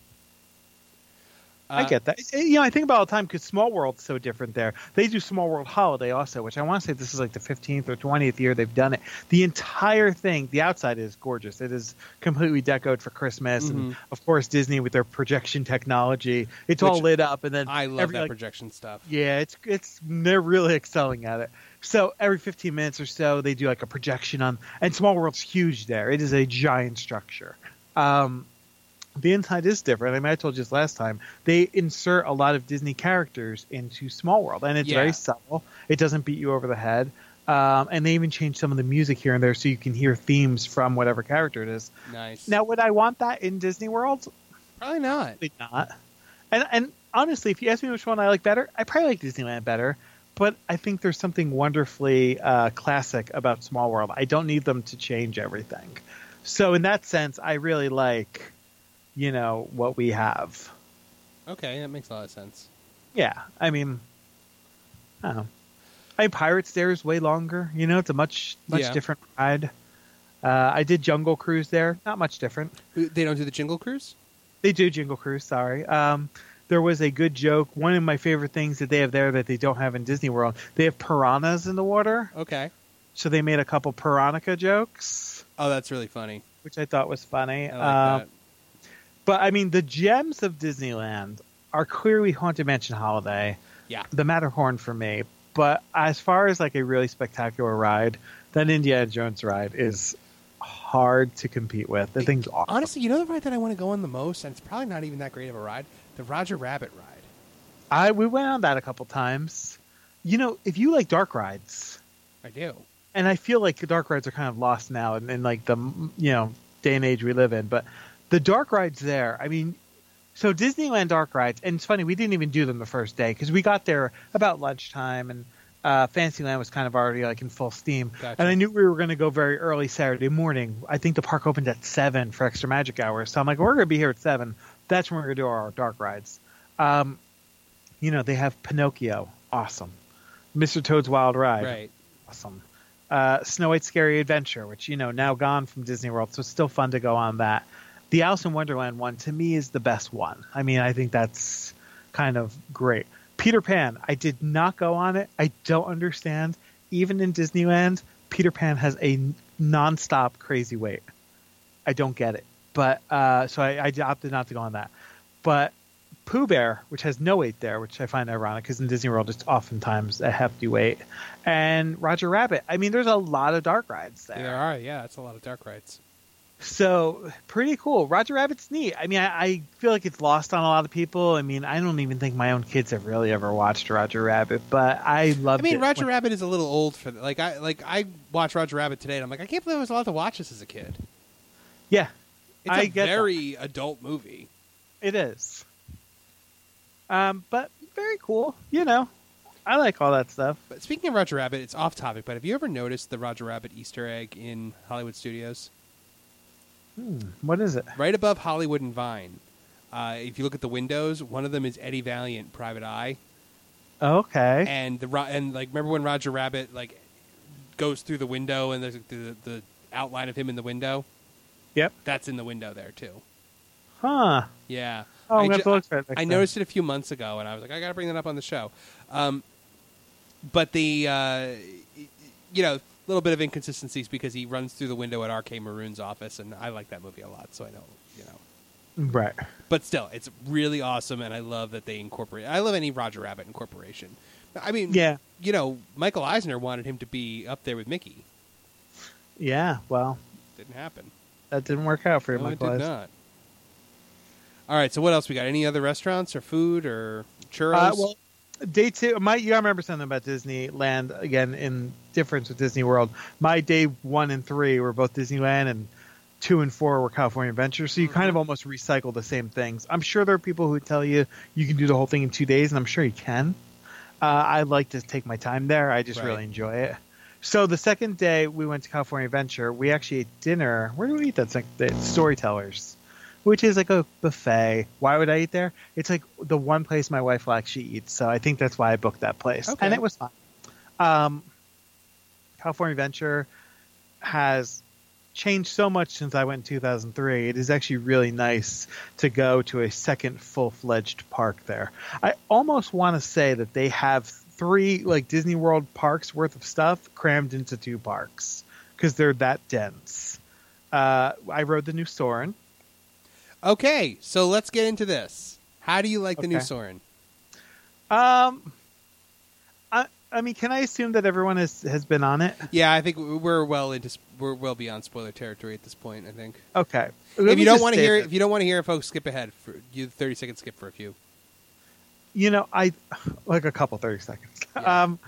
Uh, I get that. It's- You know, I think about it all the time because Small World's so different there. They do Small World Holiday also, which I want to say this is like the fifteenth or twentieth year they've done it. The entire thing, the outside is gorgeous. It is completely decoed for Christmas. And, Mhm. of course, Disney with their projection technology. It's all Which lit up. And then I love every, that like, projection stuff. yeah, it's it's they're really excelling at it. So every fifteen minutes or so, they do like a projection on, and Small World's huge there. It is a giant structure. Um, the inside is different. I mean, I told you this last time. They insert a lot of Disney characters into Small World, and it's Yeah. very subtle. It doesn't beat you over the head. Um, and they even change some of the music here and there so you can hear themes from whatever character it is. Nice. Now, would I want that in Disney World? Probably not. Probably not. And and honestly, if you ask me which one I like better, I probably like Disneyland better. But I think there's something wonderfully uh, classic about Small World. I don't need them to change everything. So in that sense, I really like, you know, what we have. Okay, that makes a lot of sense. Yeah, I mean, I don't know. I mean, Pirates there is way longer. You know, it's a much much Yeah. different ride. Uh, I did Jungle Cruise there. Not much different. They don't do the Jingle Cruise? They do Jingle Cruise, sorry. Um, there was a good joke. One of my favorite things that they have there that they don't have in Disney World, they have piranhas in the water. Okay. So they made a couple piranha jokes, Oh, that's really funny. which I thought was funny. I like Um, that. But, I mean, the gems of Disneyland are clearly Haunted Mansion Holiday, Yeah. the Matterhorn for me. But as far as, like, a really spectacular ride, that Indiana Jones ride is hard to compete with. The thing's awesome. Honestly, you know the ride that I want to go on the most, and it's probably not even that great of a ride? The Roger Rabbit ride. I we went on that a couple times. You know, if you like dark rides, I do. and I feel like the dark rides are kind of lost now in, in like the you know day and age we live in, but the dark rides there, I mean, So Disneyland dark rides, and it's funny, we didn't even do them the first day because we got there about lunchtime, and uh, Fantasyland was kind of already like in full steam. Gotcha. And I knew we were going to go very early Saturday morning. I think the park opened at seven for Extra Magic Hour. So I'm like, we're going to be here at seven. That's when we're going to do our dark rides. Um, you know, they have Pinocchio. Awesome. Mister Toad's Wild Ride. Right. Awesome. Uh, Snow White's Scary Adventure, which, you know, now gone from Disney World, so it's still fun to go on that. The Alice in Wonderland one, to me, is the best one. I mean, I think that's kind of great. Peter Pan, I did not go on it. I don't understand. Even in Disneyland, Peter Pan has a nonstop crazy wait. I don't get it. But uh, so I, I opted not to go on that. But Pooh Bear, which has no wait there, which I find ironic because in Disney World it's oftentimes a hefty wait. And Roger Rabbit. I mean, there's a lot of dark rides there. There are, yeah. It's a lot of dark rides. So pretty cool. Roger Rabbit's neat. I mean, I, I feel like it's lost on a lot of people. I mean, I don't even think my own kids have really ever watched Roger Rabbit, but I loved I mean, it. Roger when, Rabbit is a little old for like I like I watched Roger Rabbit today, and I'm like, I can't believe I was allowed to watch this as a kid. Yeah, It's I a get very adult movie. it is. Um, but very cool. You know, I like all that stuff. But speaking of Roger Rabbit, it's off topic, but have you ever noticed the Roger Rabbit Easter egg in Hollywood Studios? Hmm, what is it? Right above Hollywood and Vine. Uh, if you look at the windows, one of them is Eddie Valiant, Private Eye, Okay. and the Ro- and like remember when Roger Rabbit like goes through the window and there's like, the the outline of him in the window. Yep. That's in the window there too. Huh. Yeah. Oh, I'm I gonna ju- have to look for it next I time. noticed it a few months ago, and I was like, I got to bring that up on the show. Um, but the, uh, you know, little bit of inconsistencies because he runs through the window at R K Maroon's office, and I like that movie a lot, so I know, you know. Right. But still, it's really awesome, and I love that they incorporate. I love any Roger Rabbit incorporation. I mean, Yeah. you know, Michael Eisner wanted him to be up there with Mickey. Yeah. Well, Didn't happen. that didn't work out for you, No, it Michael. did not. All right, so what else we got? Any other restaurants or food or churros? Uh, well, day two, my you gotta remember something about Disneyland again in difference with Disney World. My day one and three were both Disneyland, and two and four were California Adventure. So you kind of almost recycle the same things. I'm sure there are people who tell you you can do the whole thing in two days, and I'm sure you can. Uh, I like to take my time there. I just Right. really enjoy it. So the second day we went to California Adventure, we actually ate dinner. Where do we eat that second day? Storytellers, which is like a buffet. Why would I eat there? It's like the one place my wife will actually eat. So I think that's why I booked that place. Okay. And it was fun. Um, California Adventure has changed so much since I went in two thousand three. It is actually really nice to go to a second full-fledged park there. I almost want to say that they have three like Disney World parks worth of stuff crammed into two parks because they're that dense. Uh, I rode the new Soarin'. Okay, so let's get into this. How do you like the new Okay. Soarin'? Um, I I mean, can I assume that everyone has has been on it? Yeah, I think we're well into we're well beyond spoiler territory at this point. I think. Okay. If you don't want to hear, if you don't want to hear, it, folks, skip ahead. For you, thirty second skip for a few. you know, I like a couple thirty seconds. Yeah. Um,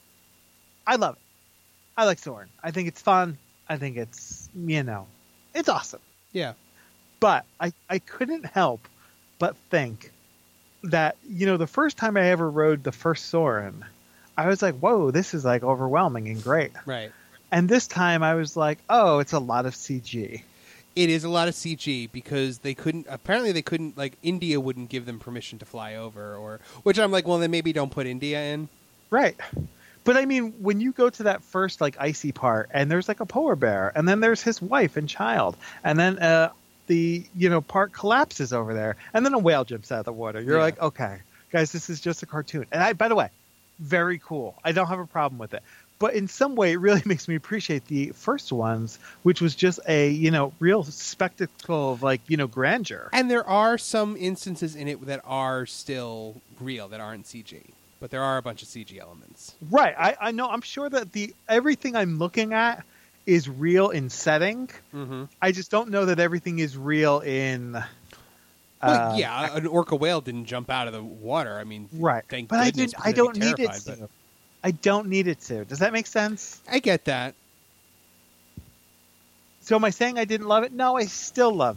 I love it. I like Soarin'. I think it's fun. I think it's you know, it's awesome. Yeah. But I I couldn't help but think that you know the first time I ever rode the first Soarin', I was like, whoa, this is like overwhelming and great. Right. And this time I was like, oh, it's a lot of C G. It is a lot of C G because they couldn't. Apparently, they couldn't. Like India wouldn't give them permission to fly over, or which I'm like, well, then maybe don't put India in. Right. But I mean, when you go to that first like icy part, and there's like a polar bear, and then there's his wife and child, and then uh, the you know part collapses over there, and then a whale jumps out of the water. You're Yeah. like, okay, guys, this is just a cartoon. And I, by the way, very cool. I don't have a problem with it. But in some way, it really makes me appreciate the first ones, which was just a you know real spectacle of like you know grandeur. And there are some instances in it that are still real, that aren't C G. But there are a bunch of C G elements. Right. I, I know. I'm sure that the everything I'm looking at is real in setting. Mm-hmm. I just don't know that everything is real in. Uh, Well, yeah, an orca whale didn't jump out of the water. I mean, Right. Thank but I goodness, didn't. because I I'd don't be need it terrified, to. but- I don't need it to. Does that make sense? I get that. So am I saying I didn't love it? No, I still loved it.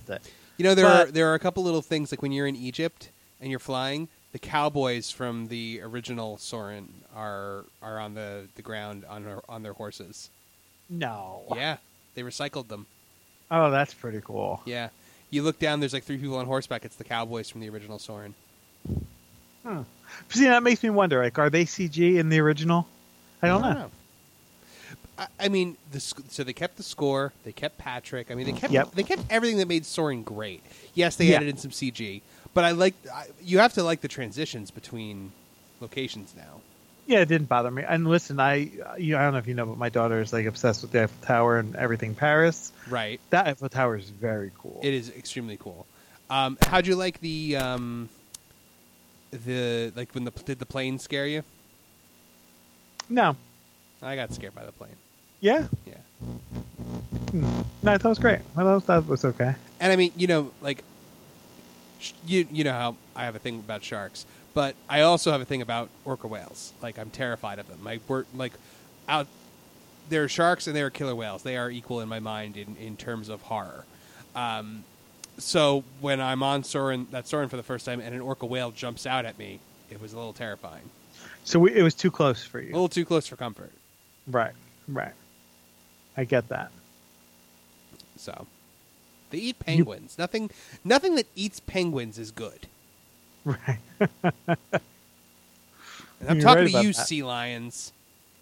You know, there But- are there are a couple little things like when you're in Egypt and you're flying, the cowboys from the original Soren are are on the, the ground on their, on their horses. No. Yeah, they recycled them. Oh, that's pretty cool. Yeah, you look down. There's like three people on horseback. It's the cowboys from the original Soren. Hmm. See, that makes me wonder. Like, are they C G in the original? I don't, know. I, I mean, the sc- so they kept the score. They kept Patrick. I mean, they kept Yep. they kept everything that made Soren great. Yes, they Yeah. added in some C G, but I like I, you have to like the transitions between locations now. Yeah, it didn't bother me. And listen, I you I don't know if you know, but my daughter is like obsessed with the Eiffel Tower and everything Paris. Right. That Eiffel Tower is very cool. It is extremely cool. Um, how'd you like the um, the like when the did the plane scare you? No. I got scared by the plane. Yeah. Yeah. Hmm. No, I thought it was great. I thought that was okay. And I mean, you know, like sh- you you know how I have a thing about sharks, but I also have a thing about orca whales. Like I'm terrified of them. Like we're like out there are sharks and there are killer whales. They are equal in my mind in, in terms of horror. Um, so when I'm on Soren that Soren for the first time and an orca whale jumps out at me, it was a little terrifying. So we, it was too close for A you. little too close for comfort. Right. Right. I get that. So they eat penguins. Nothing nothing that eats penguins is good. Right. And I'm You're talking right to about you, that. sea lions.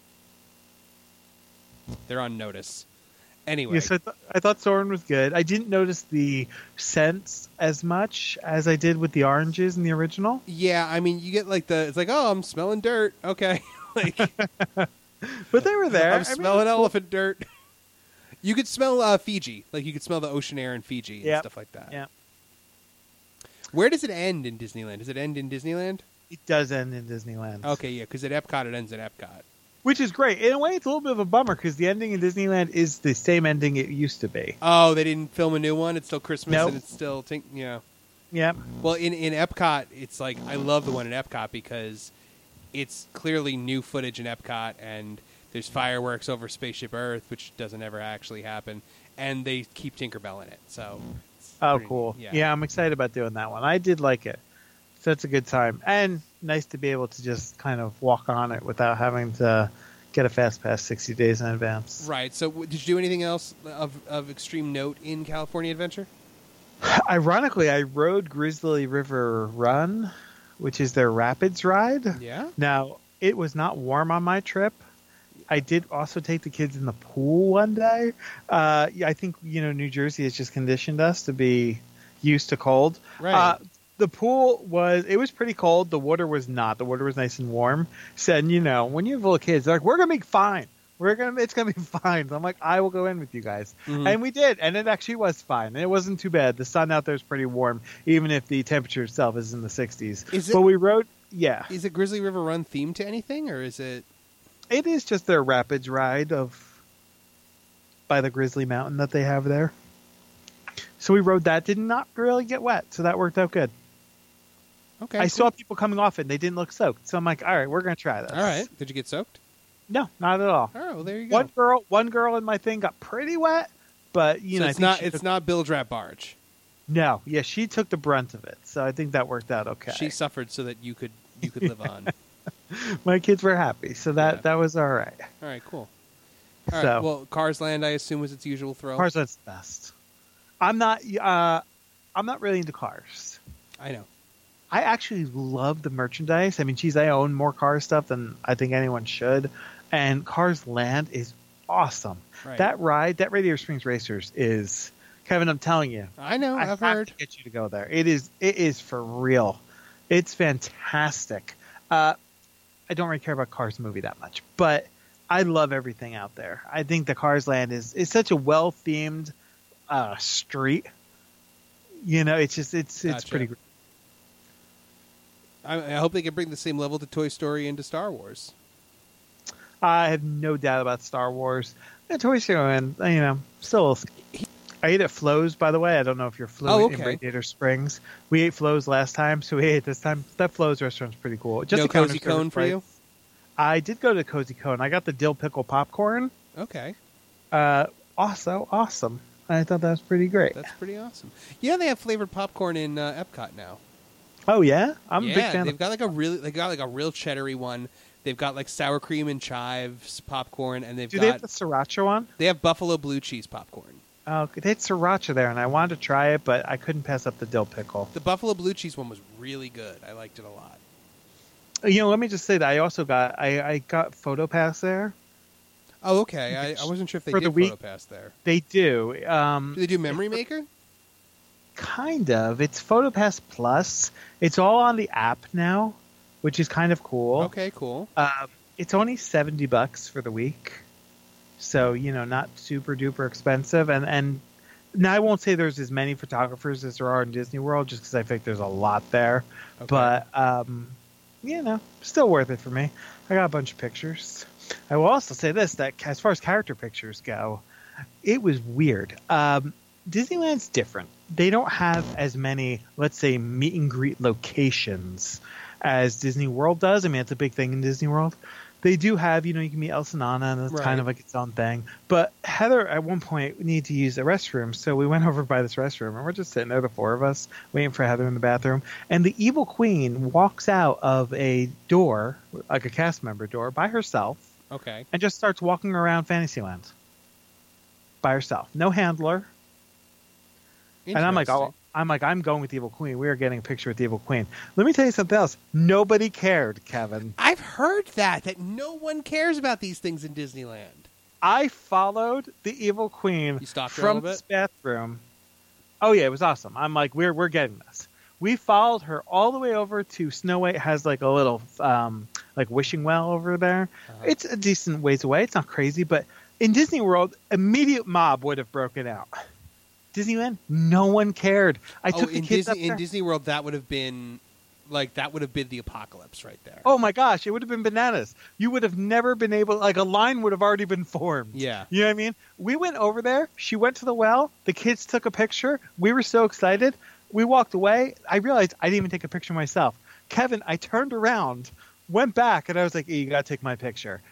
They're on notice. Anyway, Yes, I, th- I thought Soren was good. I didn't notice the scents as much as I did with the oranges in the original. yeah, I mean, you get like the it's like, oh, I'm smelling dirt. Okay, like But they were there. I'm I mean, smelling elephant dirt. You could smell uh, Fiji, like you could smell the ocean air in Fiji and Yep. stuff like that. Yeah. Where does it end in Disneyland? Does it end in Disneyland? It does end in Disneyland. Okay, yeah, because at Epcot it ends at Epcot. Which is great. In a way, it's a little bit of a bummer because the ending in Disneyland is the same ending it used to be. Oh, they didn't film a new one. It's still Christmas Nope. and it's still tink- yeah. Yep. Well, in, in Epcot, it's like I love the one in Epcot because it's clearly new footage in Epcot, and there's fireworks over Spaceship Earth, which doesn't ever actually happen, and they keep Tinkerbell in it. So, it's Oh, pretty- cool. Yeah. Yeah. I'm excited about doing that one. I did like it. So it's a good time. And nice to be able to just kind of walk on it without having to get a fast pass sixty days in advance. Right. So, w- did you do anything else of of extreme note in California Adventure? Ironically, I rode Grizzly River Run, which is their rapids ride. Yeah. Now, it was not warm on my trip. I did also take the kids in the pool one day. Uh, yeah, I think, you know, New Jersey has just conditioned us to be used to cold. Right. Uh, the pool was, it was pretty cold. The water was not. The water was nice and warm. Said, you know, when you have little kids, they're like, we're going to be fine. We're going to, it's going to be fine. So I'm like, I will go in with you guys. Mhm. And we did. And it actually was fine. It wasn't too bad. The sun out there is pretty warm, even if the temperature itself is in the sixties. Is it- But we rode, yeah. Is it Grizzly River Run themed to anything, or is it? It is just their rapids ride of by the Grizzly Mountain that they have there. So we rode that. Did not really get wet, so that worked out good. Okay. I cool. saw people coming off it, and they didn't look soaked. So I'm like, all right, we're going to try this. All right. Did you get soaked? No, not at all. Oh, well, there you go. One girl, one girl in my thing got pretty wet, but you so know, I it's think not she it's took- not Bill Drap Barge. No, yeah, she took the brunt of it, so I think that worked out okay. She suffered so that you could you could live on. My kids were happy, so that Yeah. that was all right. All right, cool. All right. So- Well, Cars Land, I assume, was its usual throw. Cars that's the best. I'm not. Uh, I'm not really into cars. I know. I actually love the merchandise. I mean, geez, I own more car stuff than I think anyone should. And Cars Land is awesome. Right. That ride, that Radiator Springs Racers is, Kevin, I'm telling you. I know. I I've have heard. to get you to go there. It is, it is for real. It's fantastic. Uh, I don't really care about Cars movie that much, but I love everything out there. I think the Cars Land is, is such a well-themed uh, street. You know, it's just, it's, it's Gotcha. pretty great. I, I hope they can bring the same level to Toy Story and to Star Wars. I have no doubt about Star Wars. The Toy Story, and you know, still. I ate at Flo's, by the way. I don't know if you're fluent Oh, in okay. Radiator Springs. We ate Flo's last time, so we ate this time. That Flo's restaurant's pretty cool. Just no a counter cozy service cone for price. you. I did go to Cozy Cone. I got the dill pickle popcorn. Okay. Uh, also awesome. I thought that was pretty great. That's pretty awesome. Yeah, they have flavored popcorn in uh, Epcot now. Oh yeah, I'm yeah, a big fan. They've of- got like a really, they got like a real cheddary one. They've got like sour cream and chives popcorn, and they've Do got they have the sriracha one? they have buffalo blue cheese popcorn. Oh, they had sriracha there, and I wanted to try it, but I couldn't pass up the dill pickle. The buffalo blue cheese one was really good. I liked it a lot. You know, let me just say that I also got I, I got PhotoPass there. Oh, okay. I, I wasn't sure if they For did the week- PhotoPass there. They do. Um, Do they do Memory Maker? Kind of. It's PhotoPass Plus. It's all on the app now, which is kind of cool. Okay, cool. Um, it's only seventy bucks for the week, so you know, not super duper expensive. And and now I won't say there's as many photographers as there are in Disney World, just because I think there's a lot there. Okay. But um, you know, still worth it for me. I got a bunch of pictures. I will also say this: that as far as character pictures go, it was weird. Um, Disneyland's different. They don't have as many, let's say, meet and greet locations as Disney World does. I mean, it's a big thing in Disney World. They do have, you know, you can meet Elsa and Anna, and it's Right. kind of like its own thing. But Heather, at one point, needed to use a restroom, so we went over by this restroom, and we're just sitting there, the four of us, waiting for Heather in the bathroom. And the evil queen walks out of a door, like a cast member door, by herself, Okay. and just starts walking around Fantasyland by herself. No handler. And I'm like, oh, Interesting. I'm like, I'm going with the evil queen. We are getting a picture with the evil queen. Let me tell you something else. Nobody cared, Kevin. I've heard that that no one cares about these things in Disneyland. I followed the evil queen You stalked her a from little this bit? bathroom. Oh yeah, it was awesome. I'm like, we're we're getting this. We followed her all the way over to Snow White has like a little um like wishing well over there. Uh-huh. It's a decent ways away. It's not crazy, but in Disney World, immediate mob would have broken out. Disneyland, no one cared. I oh, took the in kids Disney up in there. Disney World, that would have been like that would have been the apocalypse right there. Oh my gosh, it would have been bananas. You would have never been able, like a line would have already been formed. Yeah. You know what I mean? We went over there. She went to the well. The kids took a picture. We were so excited. We walked away. I realized I didn't even take a picture myself. Kevin, I turned around, went back, and I was like, e, you got to take my picture.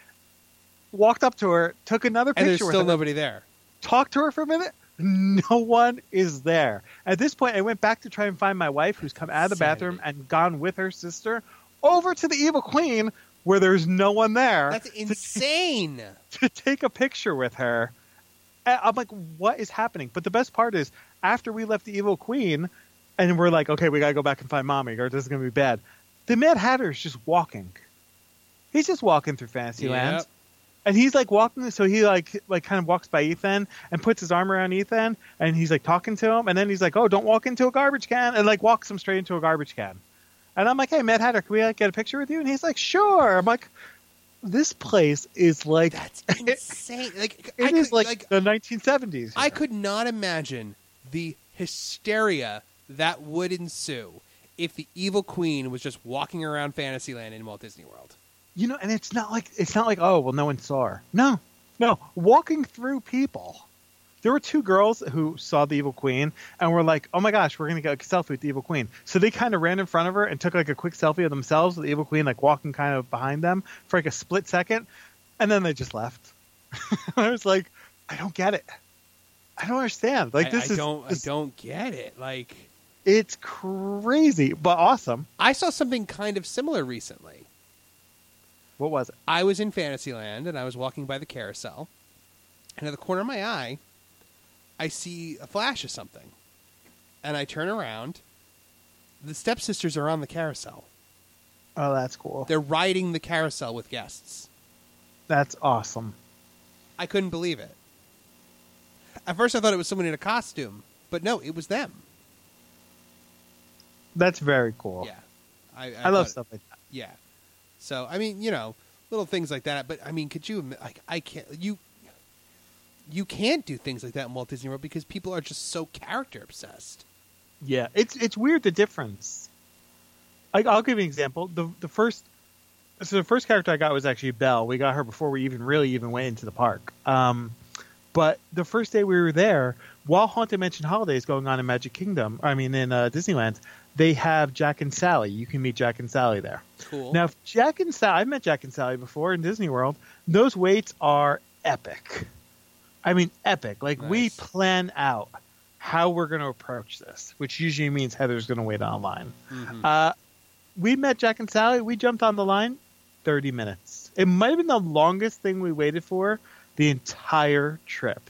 Walked up to her, took another and picture there's with still her. nobody there. Talked to her for a minute. No one is there. At this point, I went back to try and find my wife, who's come out of the bathroom Insanity. and gone with her sister over to the evil queen, where there's no one there. That's to- insane. to take a picture with her. And I'm like, what is happening? But the best part is, after we left the evil queen, and we're like, okay, we gotta go back and find mommy, or this is gonna be bad. The Mad Hatter's just walking. He's just walking through Fantasyland. Yep. And he's like walking, so he like like kind of walks by Ethan and puts his arm around Ethan, and he's like talking to him, and then he's like, "Oh, don't walk into a garbage can," and like walks him straight into a garbage can. And I'm like, "Hey, Mad Hatter, can we like, get a picture with you?" And he's like, "Sure." I'm like, "This place is like That's insane. Like it I is could, like, like the nineteen seventies." I could not imagine the hysteria that would ensue if the evil queen was just walking around Fantasyland in Walt Disney World. You know, and it's not like it's not like oh well, no one saw her. No, no, walking through people. There were two girls who saw the evil queen and were like, "Oh my gosh, we're gonna get a selfie with the evil queen." So they kind of ran in front of her and took like a quick selfie of themselves with the evil queen, like walking kind of behind them for like a split second, and then they just left. I was like, I don't get it. I don't understand. Like I, this I is don't this- I don't get it. Like it's crazy, but awesome. I saw something kind of similar recently. What was it? I was in Fantasyland and I was walking by the carousel, and at the corner of my eye, I see a flash of something, and I turn around. The stepsisters are on the carousel. Oh, that's cool. They're riding the carousel with guests. That's awesome. I couldn't believe it. At first, I thought it was someone in a costume, but no, it was them. That's very cool. Yeah, I, I, I love thought- stuff like that. Yeah, so I mean, you know, little things like that. But I mean, could you? ima- Like, I can't. You, you can't do things like that in Walt Disney World because people are just so character obsessed. Yeah, it's it's weird the difference. I, I'll give you an example. The the first so the first character I got was actually Belle. We got her before we even really even went into the park. Um, but the first day we were there, while Haunted Mansion Holiday is going on in Magic Kingdom, I mean in uh, Disneyland, they have Jack and Sally. You can meet Jack and Sally there. Cool. Now, if Jack and Sally, I've met Jack and Sally before in Disney World. Those waits are epic. I mean, epic. Like, we Nice. plan out how we're going to approach this, which usually means Heather's going to wait online. Mhm. Uh, we met Jack and Sally. We jumped on the line thirty minutes. It might have been the longest thing we waited for the entire trip.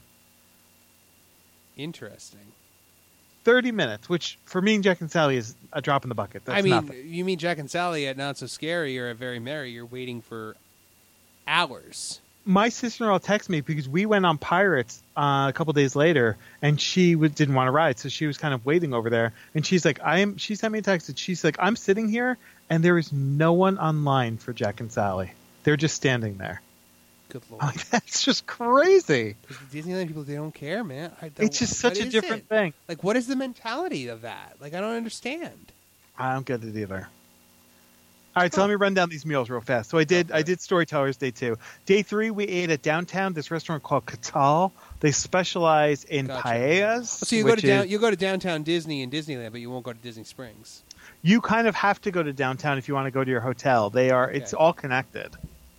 Interesting. thirty minutes, which for me and Jack and Sally is a drop in the bucket. That's I mean, nothing. you mean Jack and Sally at Not So Scary or at Very Merry? You're waiting for hours. My sister-in-law texted me because we went on Pirates uh, a couple days later, and she w- didn't want to ride, so she was kind of waiting over there. And she's like, "I am." She sent me a text, and she's like, "I'm sitting here, and there is no one online for Jack and Sally. They're just standing there." Good lord. I'm like, that's just crazy. Because the Disneyland people, they don't care, man. I don't, It's just what such a is different it? thing. Like, what is the mentality of that? Like, I don't understand. I don't get it either. All right, so let me run down these meals real fast. So I did, Okay. I did Storytellers Day two. Day three, we ate at downtown this restaurant called Catal. They specialize in Gotcha. paellas. So you go which to down, is- you go to downtown Disney and Disneyland, but you won't go to Disney Springs. you kind of have to go to downtown if you want to go to your hotel. They are, it's Okay. all connected.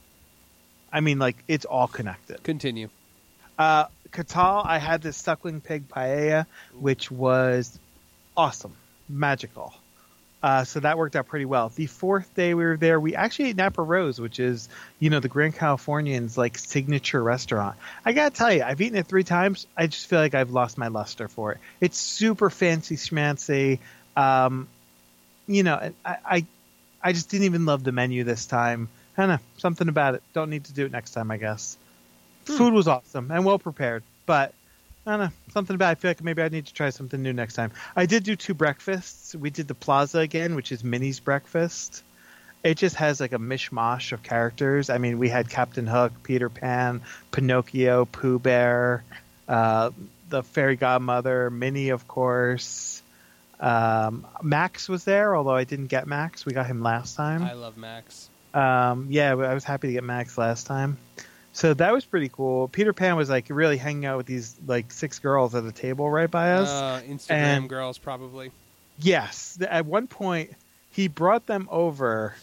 I mean, like, it's all connected. Continue. Uh, Catal, I had this suckling pig paella, which was awesome, magical. Uh, so that worked out pretty well. The fourth day we were there, we actually ate Napa Rose, which is, you know, the Grand Californian's like signature restaurant. I gotta tell you, I've eaten it three times. I just feel like I've lost my luster for it. It's super fancy schmancy. Um, you know, I, I, I just didn't even love the menu this time. I don't know, something about it. Don't need to do it next time, I guess. Food was awesome and well prepared, but I don't know, something about it. I feel like maybe I need to try something new next time. I did do two breakfasts. We did the Plaza again, which is Minnie's breakfast. It just has like a mishmash of characters. I mean, we had Captain Hook, Peter Pan, Pinocchio, Pooh Bear, uh, the fairy godmother, Minnie, of course. Um, Max was there, although I didn't get Max. We got him last time. I love Max. Um, yeah, I was happy to get Max last time. So that was pretty cool. Peter Pan was like really hanging out with these like six girls at a table right by us. Uh, Instagram and- girls, probably. Yes, th- at one point he brought them over.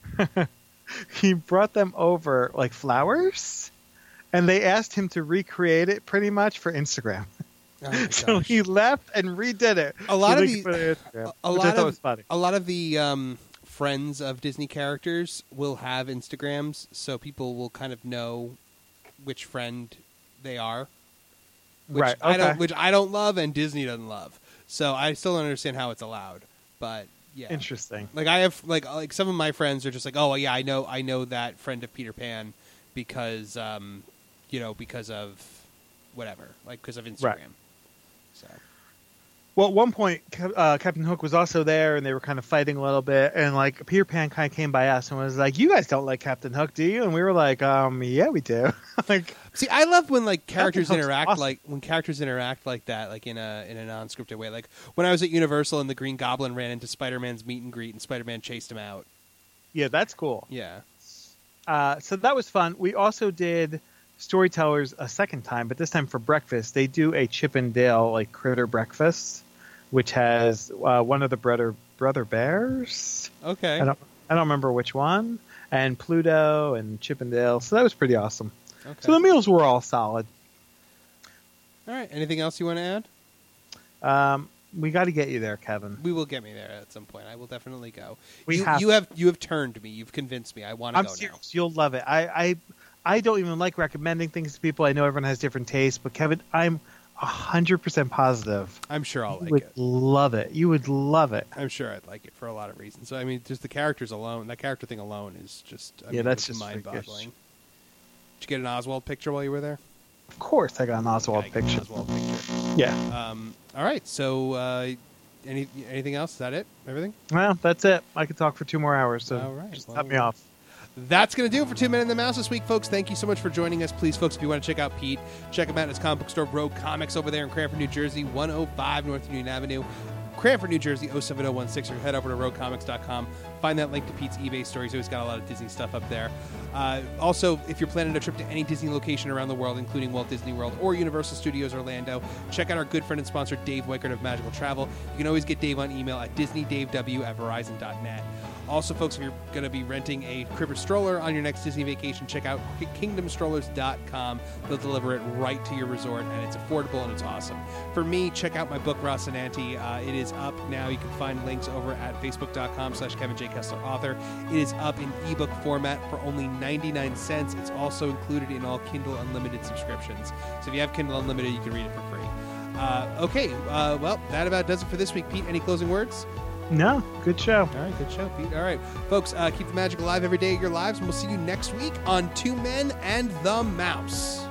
he brought them over like flowers, and they asked him to recreate it pretty much for Instagram. Oh my So gosh. he left and redid it. A lot so of they the- could put it on Instagram, a which lot I thought of was funny. a lot of the um, friends of Disney characters will have Instagrams, so people will kind of know which friend they are. Which Right, I don't, okay. which I don't love, and Disney doesn't love. So I still don't understand how it's allowed. But yeah, Interesting. like I have like like some of my friends are just like, oh yeah, I know I know that friend of Peter Pan because um, you know because of whatever, like because of Instagram. Right. So Well, at one point, Cap- uh, Captain Hook was also there, and they were kind of fighting a little bit. And like Peter Pan kind of came by us and was like, "You guys don't like Captain Hook, do you?" And we were like, "Um, yeah, we do." like, see, I love when like characters Hook's interact awesome. like when characters interact like that, like in a in a non-scripted way. Like when I was at Universal and the Green Goblin ran into Spider-Man's meet and greet, and Spider-Man chased him out. yeah, that's cool. Yeah. Uh, so that was fun. We also did Storytellers a second time, but this time for breakfast. They do a Chip and Dale like critter breakfast, which has uh, one of the brother brother bears. Okay. I don't I don't remember which one, and Pluto and Chip and Dale. So that was pretty awesome. Okay. So the meals were all solid. All right. Anything else you want to add? Um, we got to get you there, Kevin. We will get me there at some point. I will definitely go. We you have you have you have turned me. You've convinced me. I want to I'm go serious. You'll love it. I, I I don't even like recommending things to people. I know everyone has different tastes, but Kevin, I'm a hundred percent positive. now. I'm sure I'll You like would it. love it. You would love it. I'm sure I'd like it for a lot of reasons. So I mean, just the characters alone. That character thing alone is just I Yeah, mean, that's it's just mind-boggling. freakish. Did you get an Oswald picture while you were there? Of course, I got an Oswald Yeah, I got an picture. Oswald picture. Yeah. Um, all right. So, uh, any anything else? Is that it? Everything? Well, that's it. I could talk for two more hours, so All right, just well- cut me off. That's going to do it for Two Men in the Mouse this week, folks. Thank you so much for joining us. Please, folks, if you want to check out Pete, check him out at his comic book store, Rogue Comics, over there in Cranford, New Jersey, one oh five North Union Avenue, Cranford, New Jersey, oh seven oh one six, or head over to rogue comics dot com. Find that link to Pete's eBay store. He's always got a lot of Disney stuff up there. Uh, also, if you're planning a trip to any Disney location around the world, including Walt Disney World or Universal Studios Orlando, check out our good friend and sponsor, Dave Weichert of Magical Travel. You can always get Dave on email at disney dave w at verizon dot net. Also, folks, if you're going to be renting a crib or stroller on your next Disney vacation, check out kingdom strollers dot com. They'll deliver it right to your resort, and it's affordable and it's awesome. For me, check out my book, Rocinante. Uh, it is up now. You can find links over at facebook.com slash Kevin J. Kessler author. It is up in ebook format for only ninety-nine cents. It's also included in all Kindle Unlimited subscriptions. So if you have Kindle Unlimited, you can read it for free. Uh, okay, uh, well, that about does it for this week. Pete, any closing words? No, good show. All right, good show, Pete. All right, folks, uh, keep the magic alive every day of your lives, and we'll see you next week on Two Men and the Mouse.